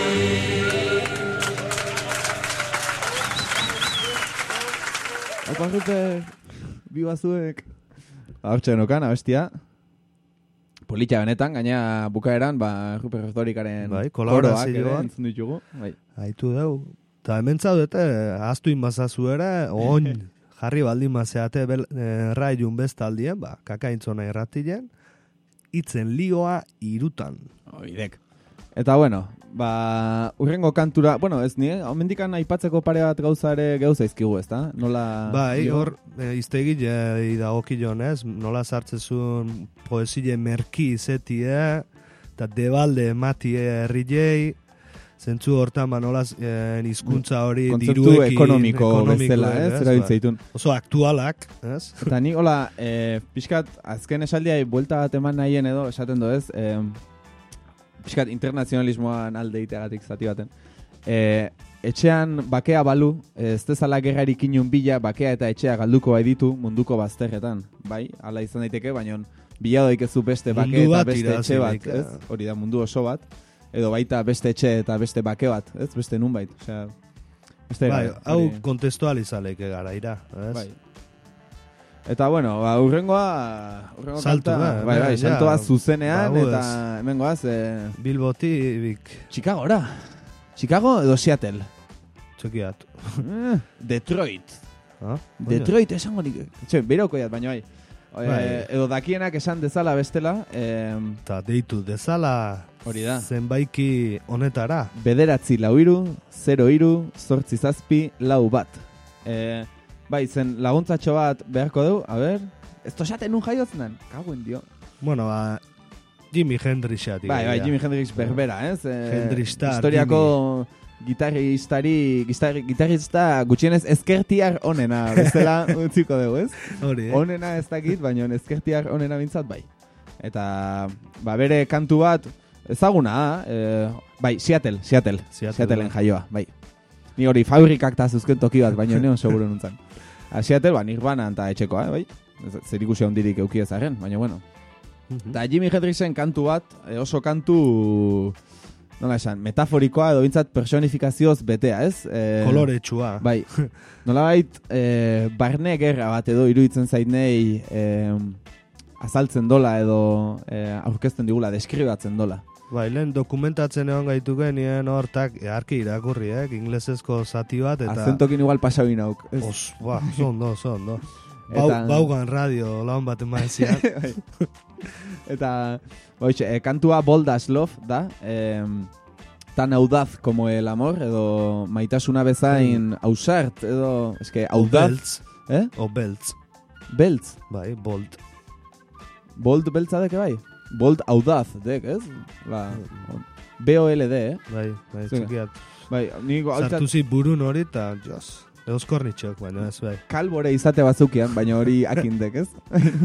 Apa grupe, bi bazuek. Hortxe nokan, abestia. Politxa benetan, gaina bukaeran, ba, Ruper Retorikaren Bai, koroak ere kolaborazioa. entzun ditugu. Bai. Haitu deu. Ta hemen zaudete, ahaztu inbazazu ere, oin jarri baldin mazeate erraiun bestaldien, ba, kakaintzona irratilen, itzen lioa irutan. Oidek. Eta bueno, ba, urrengo kantura, bueno, ez ni, omendikan aipatzeko pare bat gauza ere gauza izkigu, ezta? Nola... Bai, jo? hor, e, iztegile idagokilon ez, nola sartzezun poesie merki izetie, eta debalde ematie herrilei, zentzu hortan, ba, nola e, hizkuntza hori kontzeptu diruekin... ekonomiko bezala, ez? Erabiltzeitun. Oso aktualak, ez? Eta ni, hola, e, pixkat, azken esaldiai buelta bat eman nahien edo, esaten do, ez? E, pixkat, internazionalismoan alde iteagatik zati baten. E, etxean bakea balu, ez dezala gerrarik inun bila, bakea eta etxea galduko bai ditu munduko bazterretan. Bai, hala izan daiteke, baina bila doikezu beste bake Mundu eta bat beste irabazi etxe bat, daiteke. ez? Hori da mundu oso bat. Edo baita beste etxe eta beste bake bat, ez? Beste nunbait. Osea, beste Bai, gara, hau hori- kontestualizaleke gara, ira, ez? Bai. Eta bueno, ba, urrengoa... urrengo Salto, kanta, ba, bai, bai, ja, saltoa zuzenean, ba, eta ez. hemen goaz... Eh, Bilbotik Chicagora. Chicago edo Seattle. txokiat. Eh, Detroit. Ah, Detroit esango nik... Txe, beirauko jat, baina bai. Eh, Bai. edo dakienak esan dezala bestela, eh, Eta deitu dezala hori da. zenbaiki honetara. Bederatzi lau iru, zero iru, zortzi zazpi, lau bat. Eh, bai, zen laguntzatxo bat beharko du, a ber, ez tosaten nun jaiotzen den, kaguen dio. Bueno, ba, Jimi Hendrixatik. Bai, bai, Jimi Hendrix berbera, ez? Eh, Hendrixstar, historiako gitarristari, gitarri, gitarrista gutxienez ezkertiar onena, bezala utziko dugu, ez? Hori, eh? Onena ez dakit, baina ezkertiar onena bintzat bai. Eta, ba, bere kantu bat, ezaguna, eh, bai, Seattle, Seattle, Seattle, Seattleen bai. jaioa, bai. Ni hori fabrikak eta zuzken toki bat, baina neon seguro nuntzan. A Seattle, ba, Nirvana eta etxekoa, eh, bai? Zer ikusi hondirik euki ezaren, baina bueno. Mhm. Eta Jimi Hendrixen kantu bat, eh, oso kantu, nola esan, metaforikoa edo bintzat personifikazioz betea, ez? Eh, Koloretsua. Bai, nolabait, eh, barne gerra bat edo iruditzen zaitnei eh, azaltzen dola edo eh, aurkezten digula, deskribatzen dola. Bai, lehen dokumentatzen egon gaitu genien hortak arki irakurri, eh? Inglesezko zati bat, eta... Azentokin igual pasabin hauk. ez? Os, ba, zondo, zondo. Bau, Eta- Baugan radio laun bat emaezian. Bai. Eta, boitxe, eh, kantua Bold as Love da, eh, tan audaz como el amor, edo maitasuna bezain ausart, edo, eske, O audaz, beltz. eh? O beltz. Beltz. Bai, bolt. Bold beltza deke bai? Bold audaz, dek, ez? La, B O L D, eh? Bai, bai, Zuga. txikiat. Bai, niko Sartu zi burun hori, eta, jos, euskornitxok, baina ez, bai. kalbore izate bazukian, baina hori akindek, ez?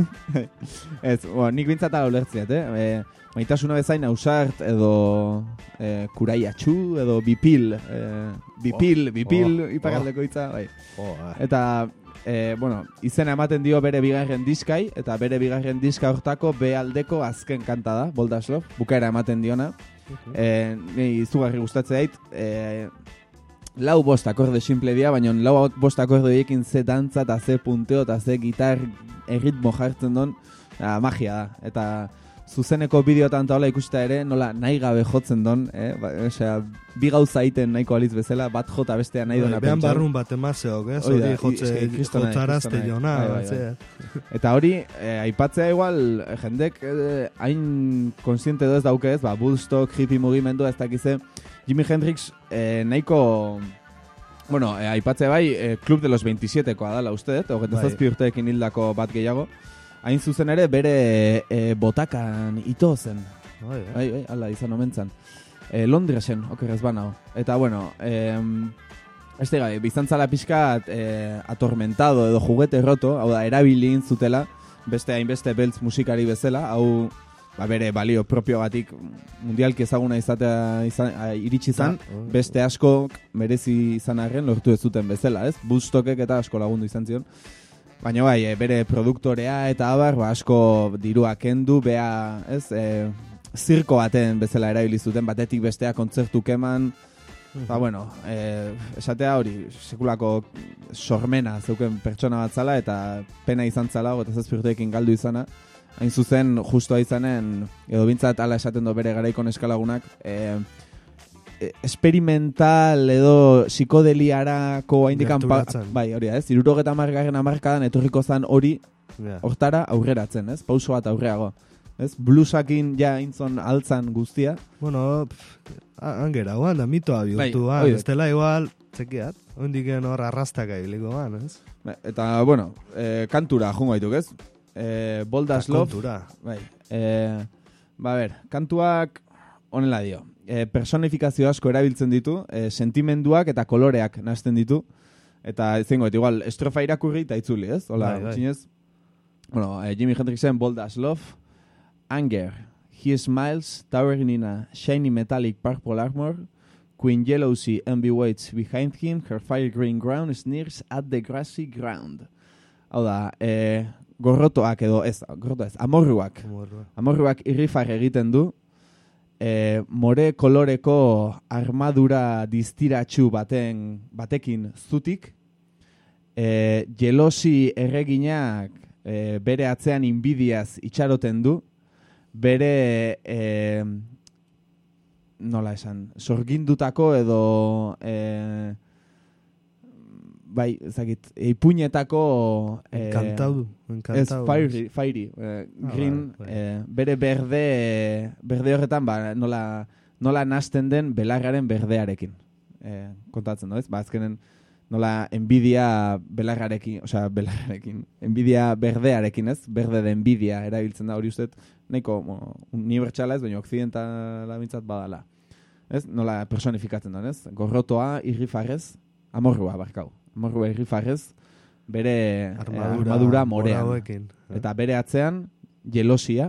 Ez, bo, nik bintzat hau lertziat, eh? E, maitasuna bezain ausart, edo e, kuraiatxu, edo bipil, e, bipil, Oh, bipil, oh, iparaldeko hitza, bai. Oh, ah. Eta, e, bueno, izena ematen dio bere bigarren diskai, eta bere bigarren diska hortako B aldeko azken kanta da, Bold as Love, bukaera ematen diona. E, ni izugarri gustatzen dait, e, lau bost akorde simple dira, baina lau bost akorde horiekin ze dantza eta ze punteo eta ze gitar erritmo jartzen don, ja, magia da. Eta zuzeneko bideotan taola ikusita ere, nola nahi gabe jotzen don, eh? Ba, osea, bi gauza egiten nahiko alitz bezala, bat jota bestea nahi dona Behan pentsa. barrun bat emazeok, ez? Hori da, Hori i- jotze, eske kristonai, jotzarazte kristonai. jona, Bai, bai, bai. batzea. Eta hori, eh, aipatzea igual, eh, jendek eh, hain konsiente edo ez dauke ez, ba, Woodstock, hippie mugimendua ez dakize, Jimi Hendrix eh, nahiko, bueno, eh, aipatzea bai, eh, Club de los veintisiete-koa dala uste, eta hogeita Bai. zazpi urteekin hildako bat gehiago, hain zuzen ere bere eh, botakan ito zen, Bai, eh? bai, bai, ala izan omentzan. Eh, Londresen, okerrez banao. Eta bueno, eh, este gai, bizantzala pixkat eh, atormentado edo juguete roto, hau da, erabili zutela, beste hainbeste beltz musikari bezala, hau ba, bere balio propio batik mundialki ezaguna izatea izan, a, iritsi izan, Ah, beste asko merezi izan arren lortu ez zuten bezala, ez? Woodstockek eta asko lagundu izan zion. Baina bai, e, bere produktorea eta abar, ba, asko dirua kendu, bea, ez, e, zirko baten bezala erabili zuten, batetik bestea kontzertu keman, eta bueno, e, esatea hori, sekulako sormena zeuken pertsona bat zala, eta pena izan zala, eta zazpi urteekin galdu izana, hain zuzen, justoa izanen, edo bintzat ala esaten do bere garaikon eskalagunak, e, experimental edo psikodeliarako haindikan pa, Gerturatzen. bai, hori da, ez? Hirurogeta hamargarren hamarkadan etorriko zan hori Ja. hortara aurreratzen, ez? Pauso bat aurreago. Ez? Bluesakin ja intzon altzan guztia. Bueno, pff, a- angera, guan da mitoa bihurtu, Bai, ban. hori da. Ez dela igual, txekiat, ondiken hor arrastaka ibiliko, ban, ez? Ba, Eta, bueno, eh, kantura jungo dituk, ez? Eh, Bold as Ta Love. kontura. Bai. Eh, ba, ber, kantuak honela dio. Eh, personifikazio asko erabiltzen ditu, eh, sentimenduak eta koloreak nahasten ditu. Eta ezingo, eta igual, estrofa irakurri eta itzuli, ez? Hola, Bai, bai. zinez. Bueno, eh, Jimi Hendrixen Bold as Love. Anger. He smiles, towering in a shiny metallic purple armor. Queen Jealousy envy waits behind him. Her fire green ground sneers at the grassy ground. Hau da, eh, gorrotoak edo, ez, gorrotoak ez, amorruak. Amorrua. Amorruak irrifar egiten du. E, more koloreko armadura distiratsu baten batekin zutik. E, jelosi erreginak e, bere atzean inbidiaz itxaroten du, bere e, nola esan, sorgindutako edo e, bai, ezagit, ipuñetako e, encantado, encantado. Ez, fiery, fiery e, green, ah, bai, bai. E, bere berde berde horretan, ba, nola nola nasten den belarraren berdearekin e, kontatzen, no ez? Ba, azkenen nola enbidia belarrarekin, osea, belarrarekin, enbidia berdearekin, ez? Berde de enbidia erabiltzen da, hori uste, nahiko unibertsala ez, baina okzidentala bintzat badala. Ez? Nola personifikatzen da, ez? Gorrotoa, irrifarrez, amorrua barkau. Amorrua irrifarrez, bere armadura, eh, armadura morean. Morauekin, eh? Eta bere atzean, jelosia,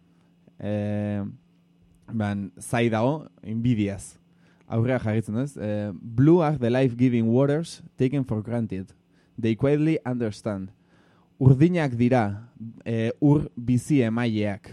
eh, ban, zai dago, inbidiaz. Aurrea jarritzen ez. Uh, Blue are the life-giving waters taken for granted. They quietly understand. Urdinak dira uh, ur bizi emaileak.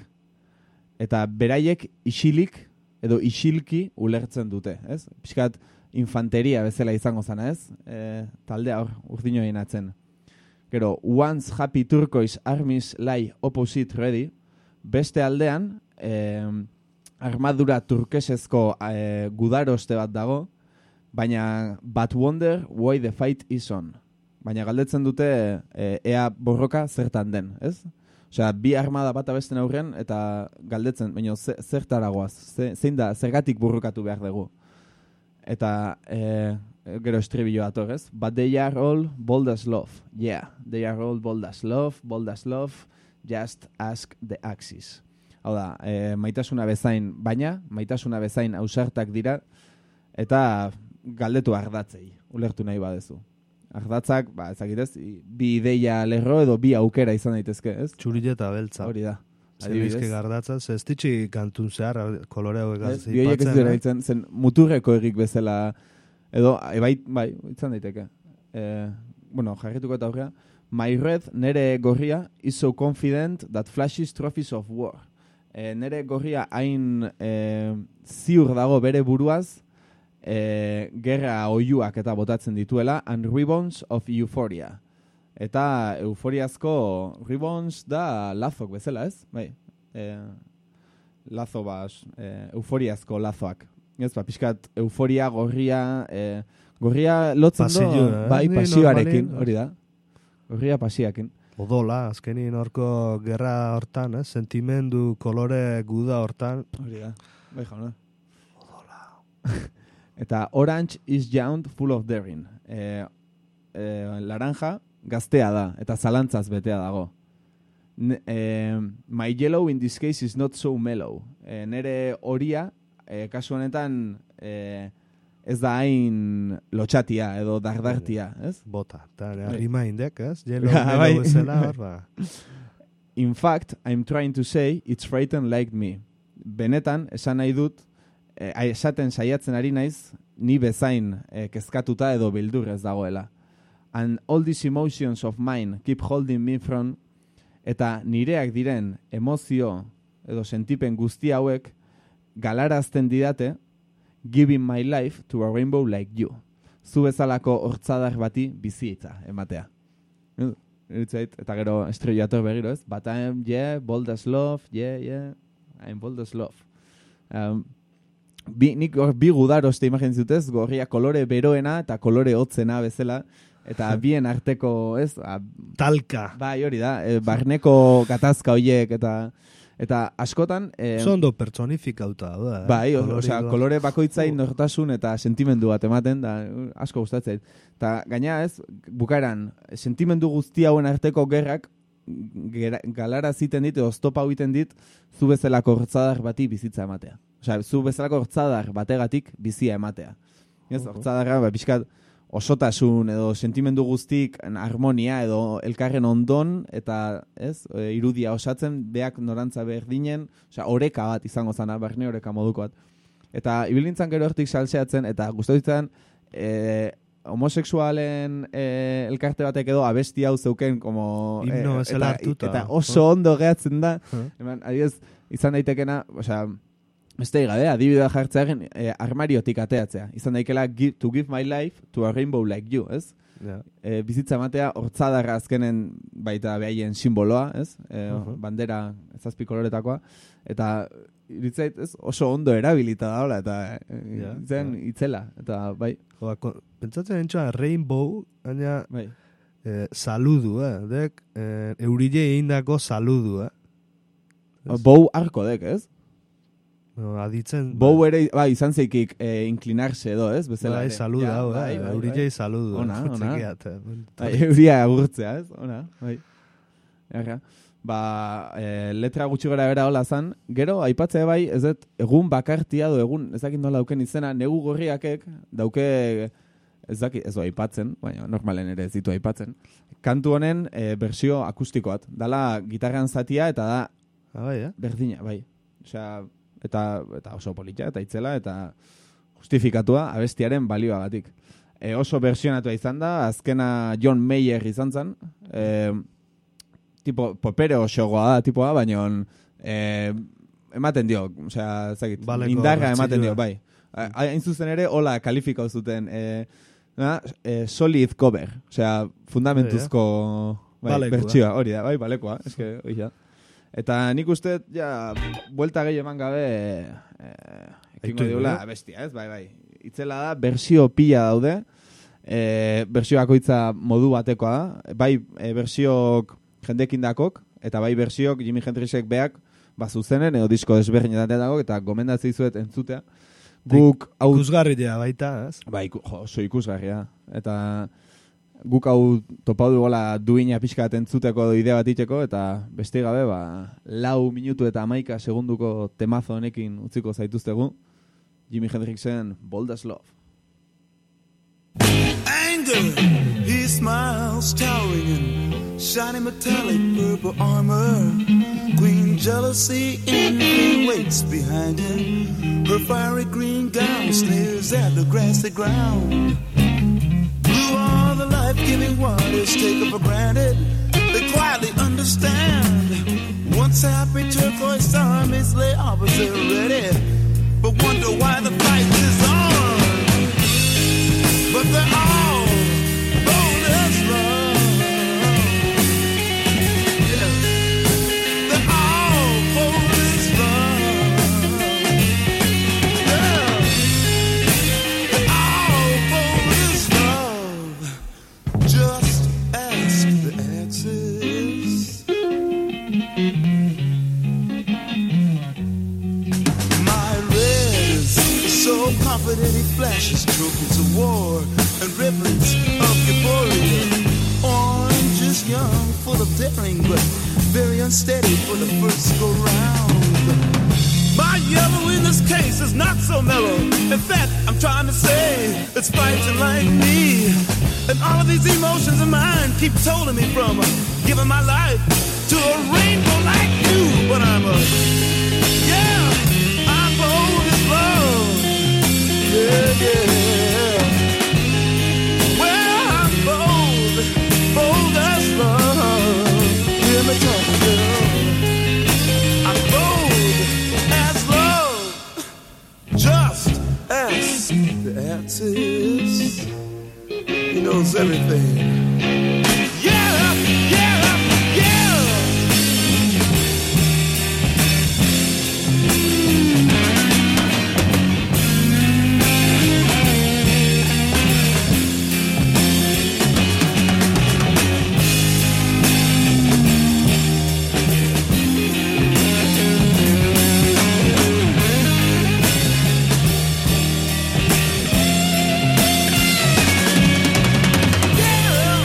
Eta beraiek isilik edo isilki ulertzen dute. Ez? Piskat infanteria bezala izango zana ez. Uh, taldea hor urdinoen atzen. Gero, once happy turquoise armies lie opposite ready. Beste aldean... Uh, armadura turkesezko eh, gudaroste bat dago, baina but wonder why the fight is on. Baina galdetzen dute eh, ea borroka zertan den, ez? Osea, bi armada bat abesten aurrean eta galdetzen, baina ze, zertaragoaz, ze, zein da, zergatik borrokatu behar dugu. Eta eh, gero estribillo dator, ez? But they are all bold as love. Yeah, they are all bold as love, bold as love, just ask the Axis. Hau da, e, maitasuna bezain, baina maitasuna bezain ausartak dira eta galdetu ardatzei, ulertu nahi badezu. Ardatzak, ba, ezagitez, bi ideia lerro edo bi aukera izan daitezke, ez? Txurile eta beltza. Hori da. Zebizke gardatzaz, ez ditxi kantun zehar, kolore hau egatzen. Bi horiek ez dira itzen, zen muturreko egik bezala, edo, e, bai, bai, izan daiteke. E, bueno, jarrituko eta aurrea. My red, nere gorria, is so confident that flashes trophies of war. E, nere gorria hain e, ziur dago bere buruaz e, gerra oiuak eta botatzen dituela, and ribbons of euphoria. Eta euforiazko ribbons da lazok bezala, ez? Bai, e, lazo bas, e, euforiazko lazoak. Ez, ba, pixkat euforia, gorria, e, gorria lotzen Pasillo, do, eh? bai, pasioarekin, hori da. Gorria pasiakin. Odola, azkenin horko gerra hortan, eh? Sentimendu, kolore, guda hortan. Hori da, bai jauna. Odola. Eta orange is young, full of daring. E, e, laranja gaztea da, eta zalantzaz betea dago. N e, my yellow in this case is not so mellow. E, nere horia, e, kasu honetan... E, ez da hain lotxatia edo dardartia, ez? Bota, eta rima indek, ez? Jelo, Ja, bai. melo bezala, horba. In fact, I'm trying to say it's frightened like me. Benetan, esan nahi dut, eh, esaten saiatzen ari naiz, ni bezain eh, kezkatuta edo bildurrez dagoela. And all these emotions of mine keep holding me from, eta nireak diren emozio edo sentipen guzti hauek galarazten didate, giving my life to a rainbow like you. Zu bezalako hortzadar bati bizitza ematea. Irutzait, eta gero estrellator berriro, ez? But I'm, yeah, bold as love, yeah, yeah, I'm bold as love. Um, bi, nik hor bi gudaroste imagintzutez, gorria kolore beroena eta kolore hotzena bezala, eta bien arteko, ez? A, Talka. bai, hori da, e, barneko gatazka horiek, eta... Eta askotan... Eh, Zondo personifikauta da. Eh? Bai, osea, kolore bakoitzain uh. nortasun eta sentimendu bat ematen, da asko gustatzen. Eta gaina ez, bukaeran, sentimendu guzti hauen arteko gerrak gera, galara ziten dit, oztopa egiten dit, zu bezalako hortzadar bati bizitza ematea. Osea, zu bezalako hortzadar bategatik bizia ematea. Ez, uh-huh. Hortzadarra, ba, pixkat, osotasun edo sentimendu guztik harmonia edo elkarren ondon eta ez e, irudia osatzen beak norantza berdinen, osea oreka bat izango zana, barne oreka moduko bat. Eta ibilintzan gero hortik salseatzen eta gustatutzen e, homosexualen e, elkarte batek edo abesti hau zeuken como e, eta, eta oso ondo gehatzen da. Eman, adiez, izan daitekena, osea beste gabe, adibidea jartzearen eh, armariotik ateatzea. Izan daikela give, to give my life to a rainbow like you, ez? Ja. E, bizitza ematea, hortzadarra azkenen baita behaien simboloa, ez? E, Uh-huh. Bandera zazpi koloretakoa. Eta iritzait, ez? Oso ondo erabilita daola, eta Ja, zen ja. itzela. Eta bai, Joa, ko- pentsatzen entxoa Rainbow, baina bai. eh, saludu, eh? Dek, eh, eurile egindako saludu, eh? Ez? Bou arko dek, ez? No, aditzen... Bou ere, bai, izan zeikik eh, inclinarse edo, ez? Bezala Bai, ere. saludu Ja, hau, bai, eh? bai, Eurile bai. saludu. Ona, eh? ona. Txekiat, eh? Bai, euria agurtzea, ez? Ona, bai. Jarra. Ba, e, letra gutxi gara bera hola zan, gero aipatzea bai, ez dut, egun bakartia do egun, ez dakit nola dauken izena, negu gorriakek, dauke, ez dakit, ez du aipatzen, baina normalen ere ez ditu aipatzen, kantu honen e, bersio akustikoat, dala gitarran zatia eta da Ah, bai, eh? berdina, bai. Osea, eta, eta oso polita, eta itzela, eta justifikatua abestiaren balioagatik. E, oso versionatua izan da, azkena John Mayer izan zen, e, tipo, popere osogoa da, tipoa, baina e, ematen dio, osea, ezagit, Baleko indarra ematen dio, ratxilua. bai. A- Hain zuzen ere, hola kalifikau zuten, e, na, e, solid cover, osea, fundamentuzko bai, Balekoa. bertsioa, hori da, bai, balekoa, eske, hori da. Eta nik uste, ja, buelta gehi eman gabe, e, ekingo Aitu, diula, eh? bestia, ez, bai, bai. Itzela da, bersio pila daude, e, bersio bakoitza modu batekoa da, bai, e, bersiok jendekin dakok, eta bai bersiok Jimi Hendrixek beak, ba, zuzenen, edo disko desberdinetan dago, eta gomendatzei zuet entzutea. Guk, hau, Ikusgarria baita, ez? ba, iku, jo, oso ikusgarria, eta guk hau topau dugola duina pixka bat entzuteko edo idea bat itxeko, eta beste gabe, ba, lau minutu eta hamaika segunduko temazo honekin utziko zaituztegu, Jimi Hendrixen Bold as Love. Anger, he smiles, towering in shiny metallic purple armor. Queen jealousy envy waits behind him. Her fiery green gown sneers at the grassy ground. Blue are the life-giving waters taken for granted. They quietly understand. Once happy turquoise armies lay opposite ready, but wonder why the fight is on. But they're all bold as love. Yeah. They're all bold as love. Yeah. They're all bold as love. Just ask the exes. My red is so confident he flashes trophies of war and ribbons of euphoria. Orange is young, full of daring, but very unsteady for the first go round. My yellow in this case is not so mellow. In fact, I'm trying to say it's fighting like me. And all of these emotions of mine keep holding me from uh, giving my life to a rainbow like you. But I'm a, yeah, I'm bold as love. Yeah, yeah. Well, I'm bold, bold as love. Hear me talk, girl. I'm bold as love. Just ask the answers. He knows everything. Yeah, yeah, yeah. Yeah.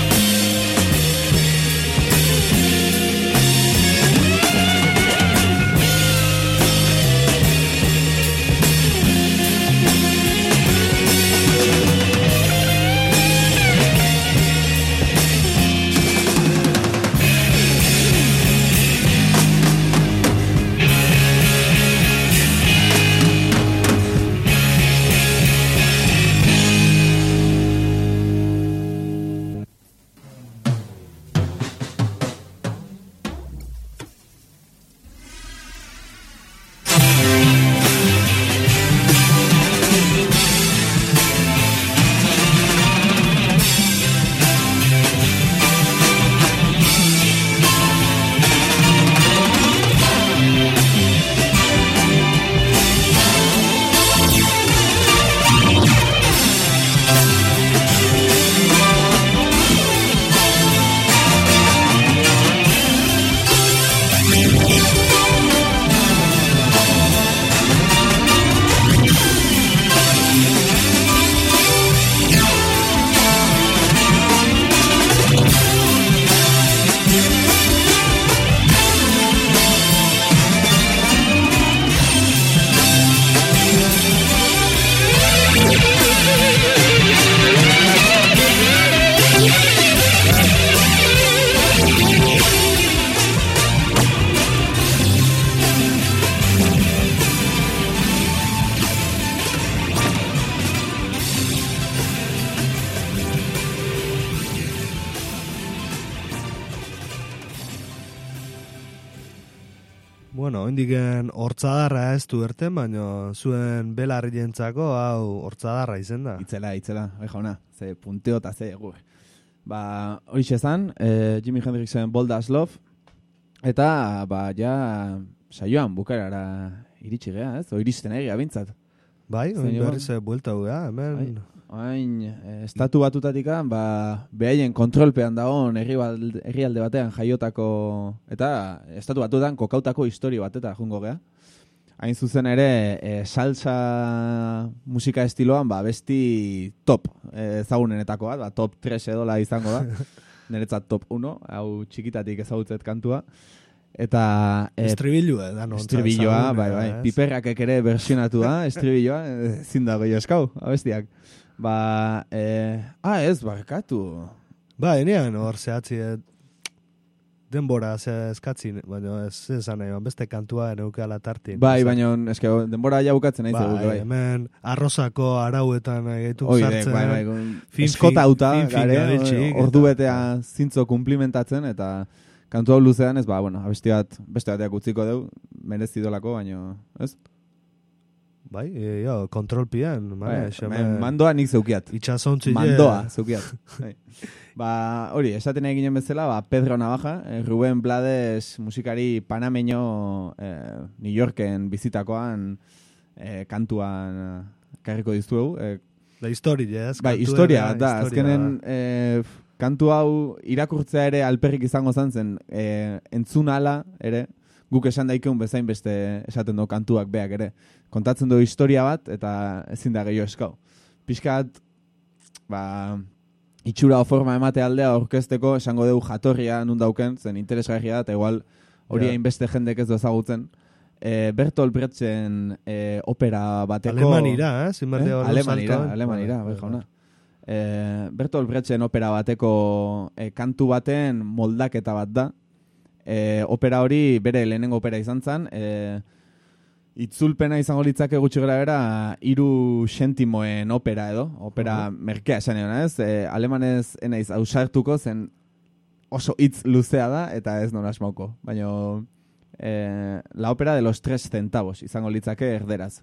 Bueno, indiken hortzadarra ez du erten, baina zuen belarrientzako hau hortzadarra izen da. Itzela, itzela, bai jauna, ze punteo eta ze egur. Ba, hori xezan, eh, Jimi Hendrixen Bold as Love, eta, ba, ja, saioan bukarara iritsi gea, ez? O iristen egia bintzat. Bai, oin berriz buelta gea, hemen... Hain, eh, estatu batutatika, ba, behaien kontrolpean dagoen herrialde batean jaiotako, eta estatu batutan kokautako historio bateta jungo gea. Hain zuzen ere, e, salsa musika estiloan, ba, besti top ezagunenetako bat, ba, top tres edola izango da. Niretzat top uno, hau txikitatik ezagutzet kantua. Eta... E, estribilloa, da no? Estribilloa, bai, bai. Piperrakek ere versionatu da, estribilloa, ezin dago joskau, abestiak. Ba, eh, ah, ez, barkatu. Ba, enean hor zehatzi, denbora ze eskatzi, baina ez esan nahi, beste kantua neukala tartin. Bai, baina eske denbora ja bukatzen nahi zegoen, bai. Hemen arrozako arauetan gaitu sartzen. Bai, bai, eskota auta, gare, ordu betea zintzo kumplimentatzen, eta kantu hau luzean ez, ba, bueno, abesti bat, beste bateak utziko deu, merezidolako, baina, ez? Bai, e, jo, kontrolpian. Bai, mandoa nik zeukiat. Itxasontzi. Mandoa zeukiat. Bai. Ba, hori, esaten eginen bezala, ba, Pedro Navaja, eh, Rubén Blades musikari panameño eh, New Yorken bizitakoan eh, kantuan karriko dizuegu. Eh, da historia, ez? Bai, historia, da, azkenen eh, kantu hau irakurtzea ere alperrik izango zen, eh, entzun ala ere, guk esan daikeun bezain beste esaten du kantuak beak ere. Kontatzen du historia bat, eta ezin da gehiago eskau. Piskat, ba, itxura o forma emate aldea orkesteko, esango dugu jatorria nun dauken, zen interesgarria da, eta igual hori hainbeste jendek ez du ezagutzen. E, Bertolt Brechten e, opera bateko... Alemanira, eh? eh? Alemanira, Alemanira, bai jauna. E, Bertolt Brechten opera bateko e, kantu baten moldaketa bat da. E, opera hori bere lehenengo opera izan zen, e, itzulpena izango litzake gutxi gara bera hiru sentimoen opera edo, opera uh-huh. merkea esan egon, ez? E, alemanez enaiz ausartuko zen oso hitz luzea da eta ez non asmauko, baina e, la opera de los tres centavos izango litzake erderaz.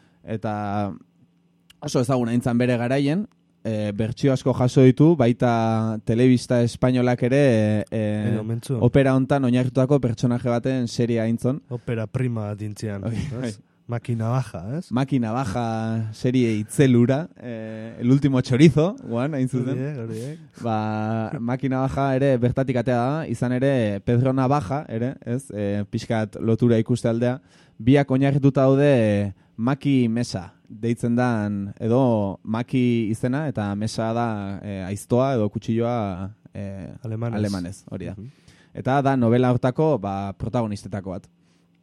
Eta oso ezaguna intzan bere garaien, E, bertsio asko jaso ditu, baita telebista espainolak ere e, e, opera hontan oinarritutako pertsonaje baten seria aintzon. Opera prima dintzian. Makina baja, ez? Makina baja serie itzelura, e, el último chorizo, guan, hain zuten. Ba, Makina baja ere bertatik atea da, izan ere Pedro Navaja, ere, ez? E, pixkat lotura ikuste aldea. Biak oinarrituta daude Maki Mesa deitzen dan, edo Maki izena, eta Mesa da e, aiztoa edo kutsilloa e, alemanez. alemanez, hori da. Uh-huh. Eta da novela hortako ba, protagonistetako bat.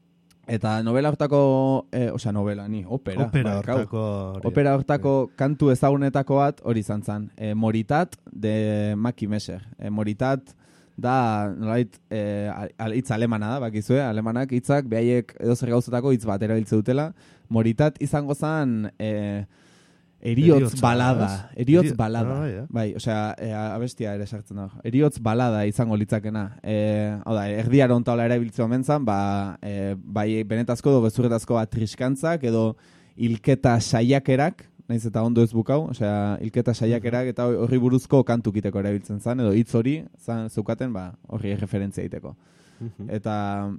Eta novela hortako, e, osea novela, ni, opera. Opera ba, hortako. Opera hortako kantu ezagunetako bat hori izan zen. E, Moritat de Maki Meser. E, Moritat da, nolait, e, hitz alemana da, bakizue, alemanak hitzak, behaiek edo zer gauzetako hitz bat erabiltze dutela. Moritat izango zen e, eriotz balada. Eriotz balada. Ah, yeah. Bai, osea, e, abestia ere sartzen da. Eriotz balada izango litzakena. E, hau da, erdiaro ontaola erabiltze omen zen, ba, e, bai benetazko edo gezurretazko bat triskantzak, edo hilketa saiakerak, naiz eta ondo ez bukau, osea, hilketa saiakerak eta horri buruzko kantukiteko erabiltzen zen, edo hitz hori zan zeukaten, ba, horri referentzia egiteko. Uh-huh. Eta,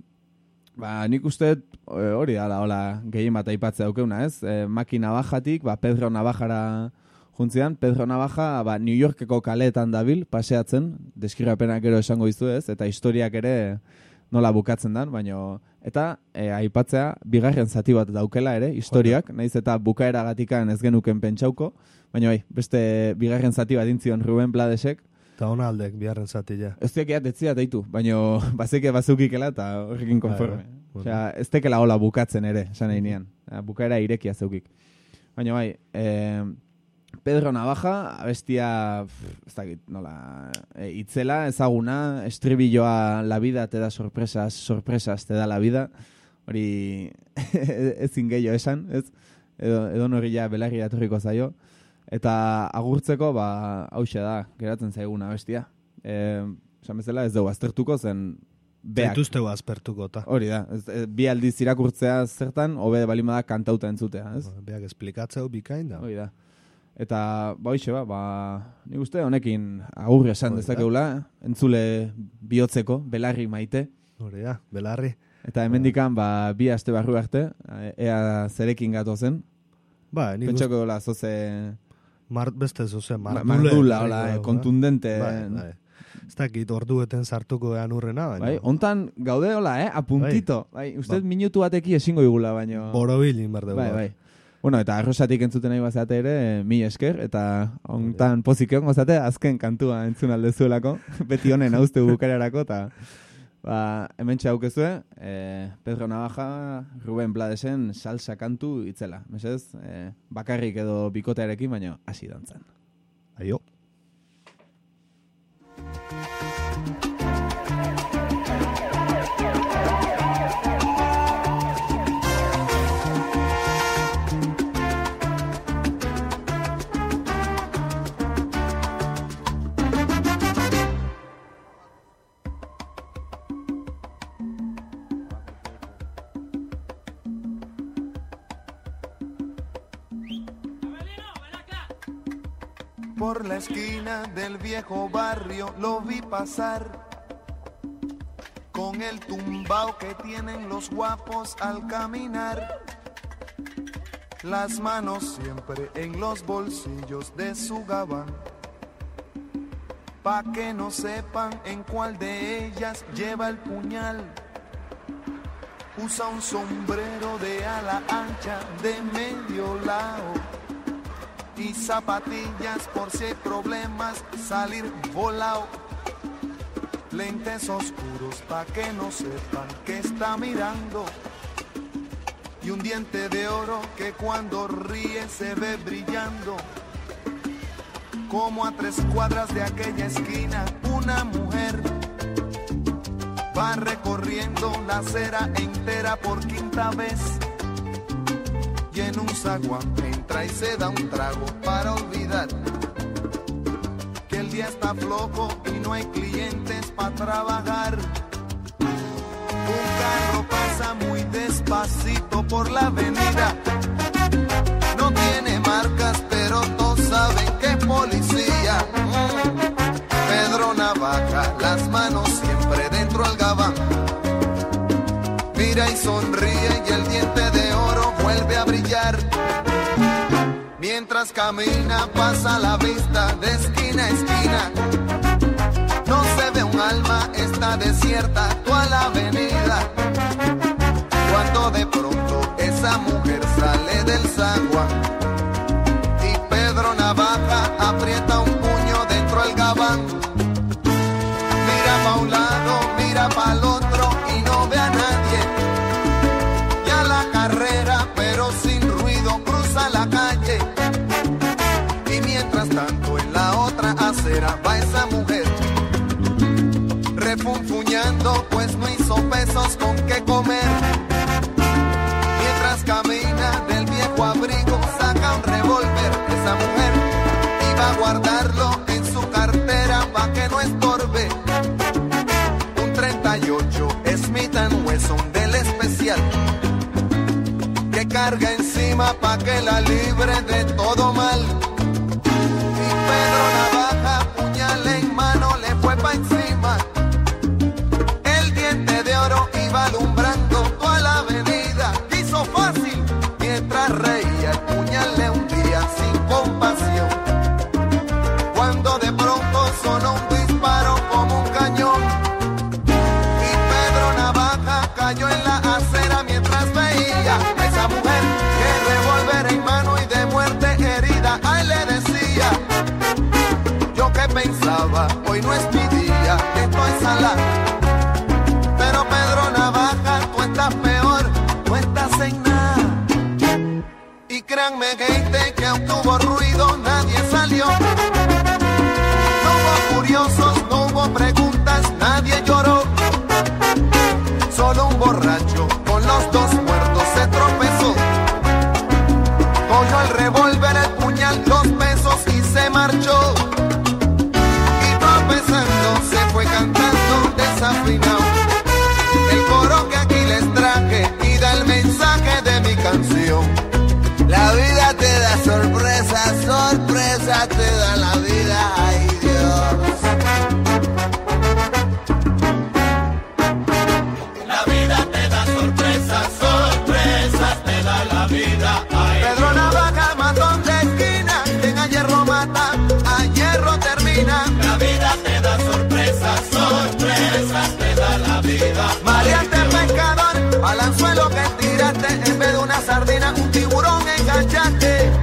ba, nik uste hori da, hola, gehien bat aipatzea daukeuna, ez? E, Maki Navajatik, ba, Pedro Navajara juntzian, Pedro Navaja, ba, New Yorkeko kaleetan dabil, paseatzen, deskribapenak gero esango dizu, ez? Eta historiak ere nola bukatzen dan, baina... Eta e, aipatzea, bigarren zati bat daukela ere, historiak, naiz eta bukaeragatikan ez genuken pentsauko, baina bai, beste bigarren zati bat intzion Rubén Bladesek. Eta hona aldek, bigarren zati, ja. Ez tekeat etziat eitu, baina bazeke bazukikela eta horrekin konforme. Bai, Osea, ez tekela hola bukatzen ere, esan nahi nian. Bukaera irekia zeukik. Baina bai, e, Pedro Navaja, abestia, ez dakit, nola, e, itzela, ezaguna, estribilloa la vida te da sorpresas, sorpresas te da la vida, hori ezin gehiago esan, ez? Edo, edo norria belarria etorriko zaio. Eta agurtzeko, ba, hauxe da, geratzen zaiguna abestia. E, esan bezala ez dugu aztertuko zen beak. Zaituzteu aspertuko ta. Hori da, ez, ez, bi aldiz irakurtzea zertan, hobe balimada kantauta entzutea, ez? Beak esplikatzeu bikain da. Hori da. Eta, ba, hoxe, ba, ba, nik uste honekin agurri esan dezakeula, entzule bihotzeko, belarri maite. Hori da, belarri. Eta hemendikan, ba, bi aste barru arte, ea zerekin gato zen. Ba, nik pentsako dola, zoze... Mart beste zoze, mardule. Mardula, hola, eh, kontundente. Bai, bai. Ez dakit ordueten sartuko ean urrena, baina. Bai, ontan gaude hola, eh, apuntito. Bai, bai usted ba. Minutu bateki esingo igula, baina... Borobilin berde. Bai, bai. Bueno, eta arrosatik entzuten nahi bazate ere, mi esker, eta ontan pozik egon gozate, azken kantua entzun aldezuelako, beti honen hauzte bukararako, eta ba, hemen txaukezue, eh, Pedro Navaja, Ruben Bladesen salsa kantu itzela. Mesez, eh, bakarrik edo bikotearekin, baina hasi dantzan. Aio. Por la esquina del viejo barrio lo vi pasar, con el tumbao que tienen los guapos al caminar, las manos siempre en los bolsillos de su gabán, pa' que no sepan en cuál de ellas lleva el puñal. Usa un sombrero de ala ancha de medio lado y zapatillas por si hay problemas, salir volado. Lentes oscuros pa' que no sepan que está mirando, y un diente de oro que cuando ríe se ve brillando. Como a tres cuadras de aquella esquina una mujer va recorriendo la acera entera por quinta vez, y en un zaguán entra y se da un trago para olvidar que el día está flojo y no hay clientes para trabajar. Un carro pasa muy despacito por la avenida, no tiene marcas pero todos saben que es policía. mm. Pedro Navaja, las manos siempre dentro al gabán, mira y sonríe y el diente de oro vuelve a brillar. Mientras camina pasa la vista de esquina a esquina, no se ve un alma, está desierta toda la avenida. Cuando de pronto esa mujer sale del zaguán y Pedro Navaja aprieta un puño dentro del gabán. Mira pa' un lado, mira pa' el otro y no ve a nadie. Ya la carrera, pero sin ruido, cruza la calle. Y mientras tanto en la otra acera va esa mujer, refunfuñando pues no hizo pesos con qué comer. Mientras camina del viejo abrigo saca un revólver. Esa mujer iba a guardarlo en su cartera pa' que no estorbe. Un treinta y ocho Smith and Wesson del especial, que carga encima pa' que la libre de todo mal. Y Pedro Navaja, puñal en mano, le fue pa' encima. El diente de oro iba alumbrando toda la avenida. Hizo fácil mientras reía, el puñal le hundía sin compasión. Cuando de pronto sonó un disparo como un cañón, y Pedro Navaja cayó en la acera mientras veía a esa mujer que revólver en mano y de muerte herida. Ay, le decía, yo que pensaba, hoy no es mi día, estoy sala. Pero Pedro Navaja, tú estás peor, tú estás en nada. Y créanme, gente, que aunque hubo ruido, nadie salió. No hubo curiosos, no hubo preguntas, nadie lloró. Solo un borracho con los dos muertos se tropezó. Cogió el revólver, el puñal, los pesos y se marchó. Y tropezando se fue cantando desafinado. canción. La vida te da sorpresas, sorpresas te da la vida, ay Dios. La vida te da sorpresas, sorpresas te da la vida, ay Pedro Navaja, matón de esquina, quien a hierro mata, a hierro termina. La vida te da sorpresas, sorpresas te da la vida. Maleante pescador, al anzuelo que tiraste, en vez de una sardina, un tiburón enganchaste.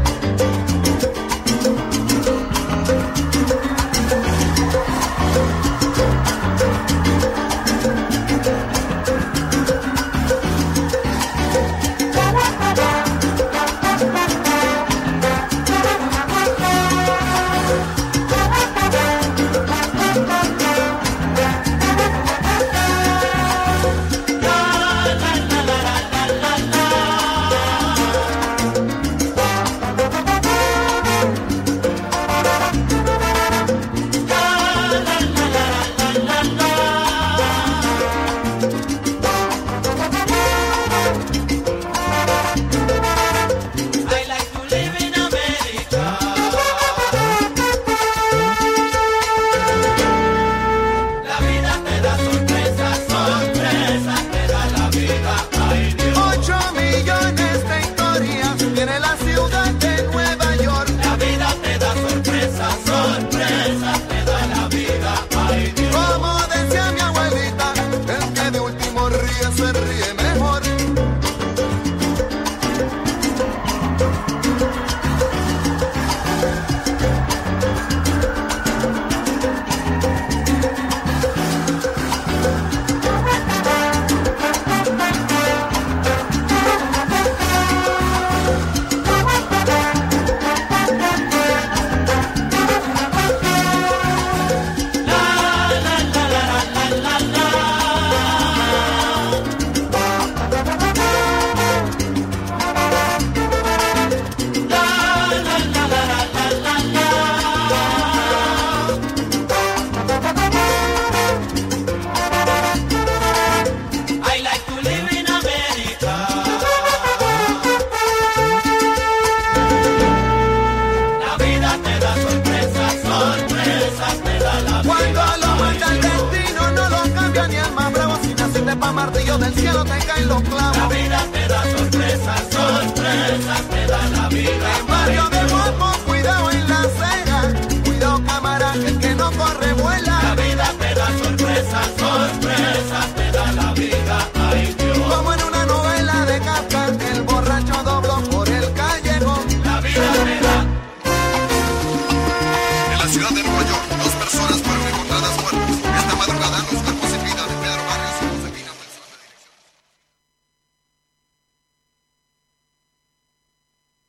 Martillo del cielo te caen los clavos. La vida te da sorpresas, sorpresas te da la vida. En barrio de Guapo, cuidado en la acera, cuidado cámara, el que no corre vuela. La vida te da sorpresas, sorpresas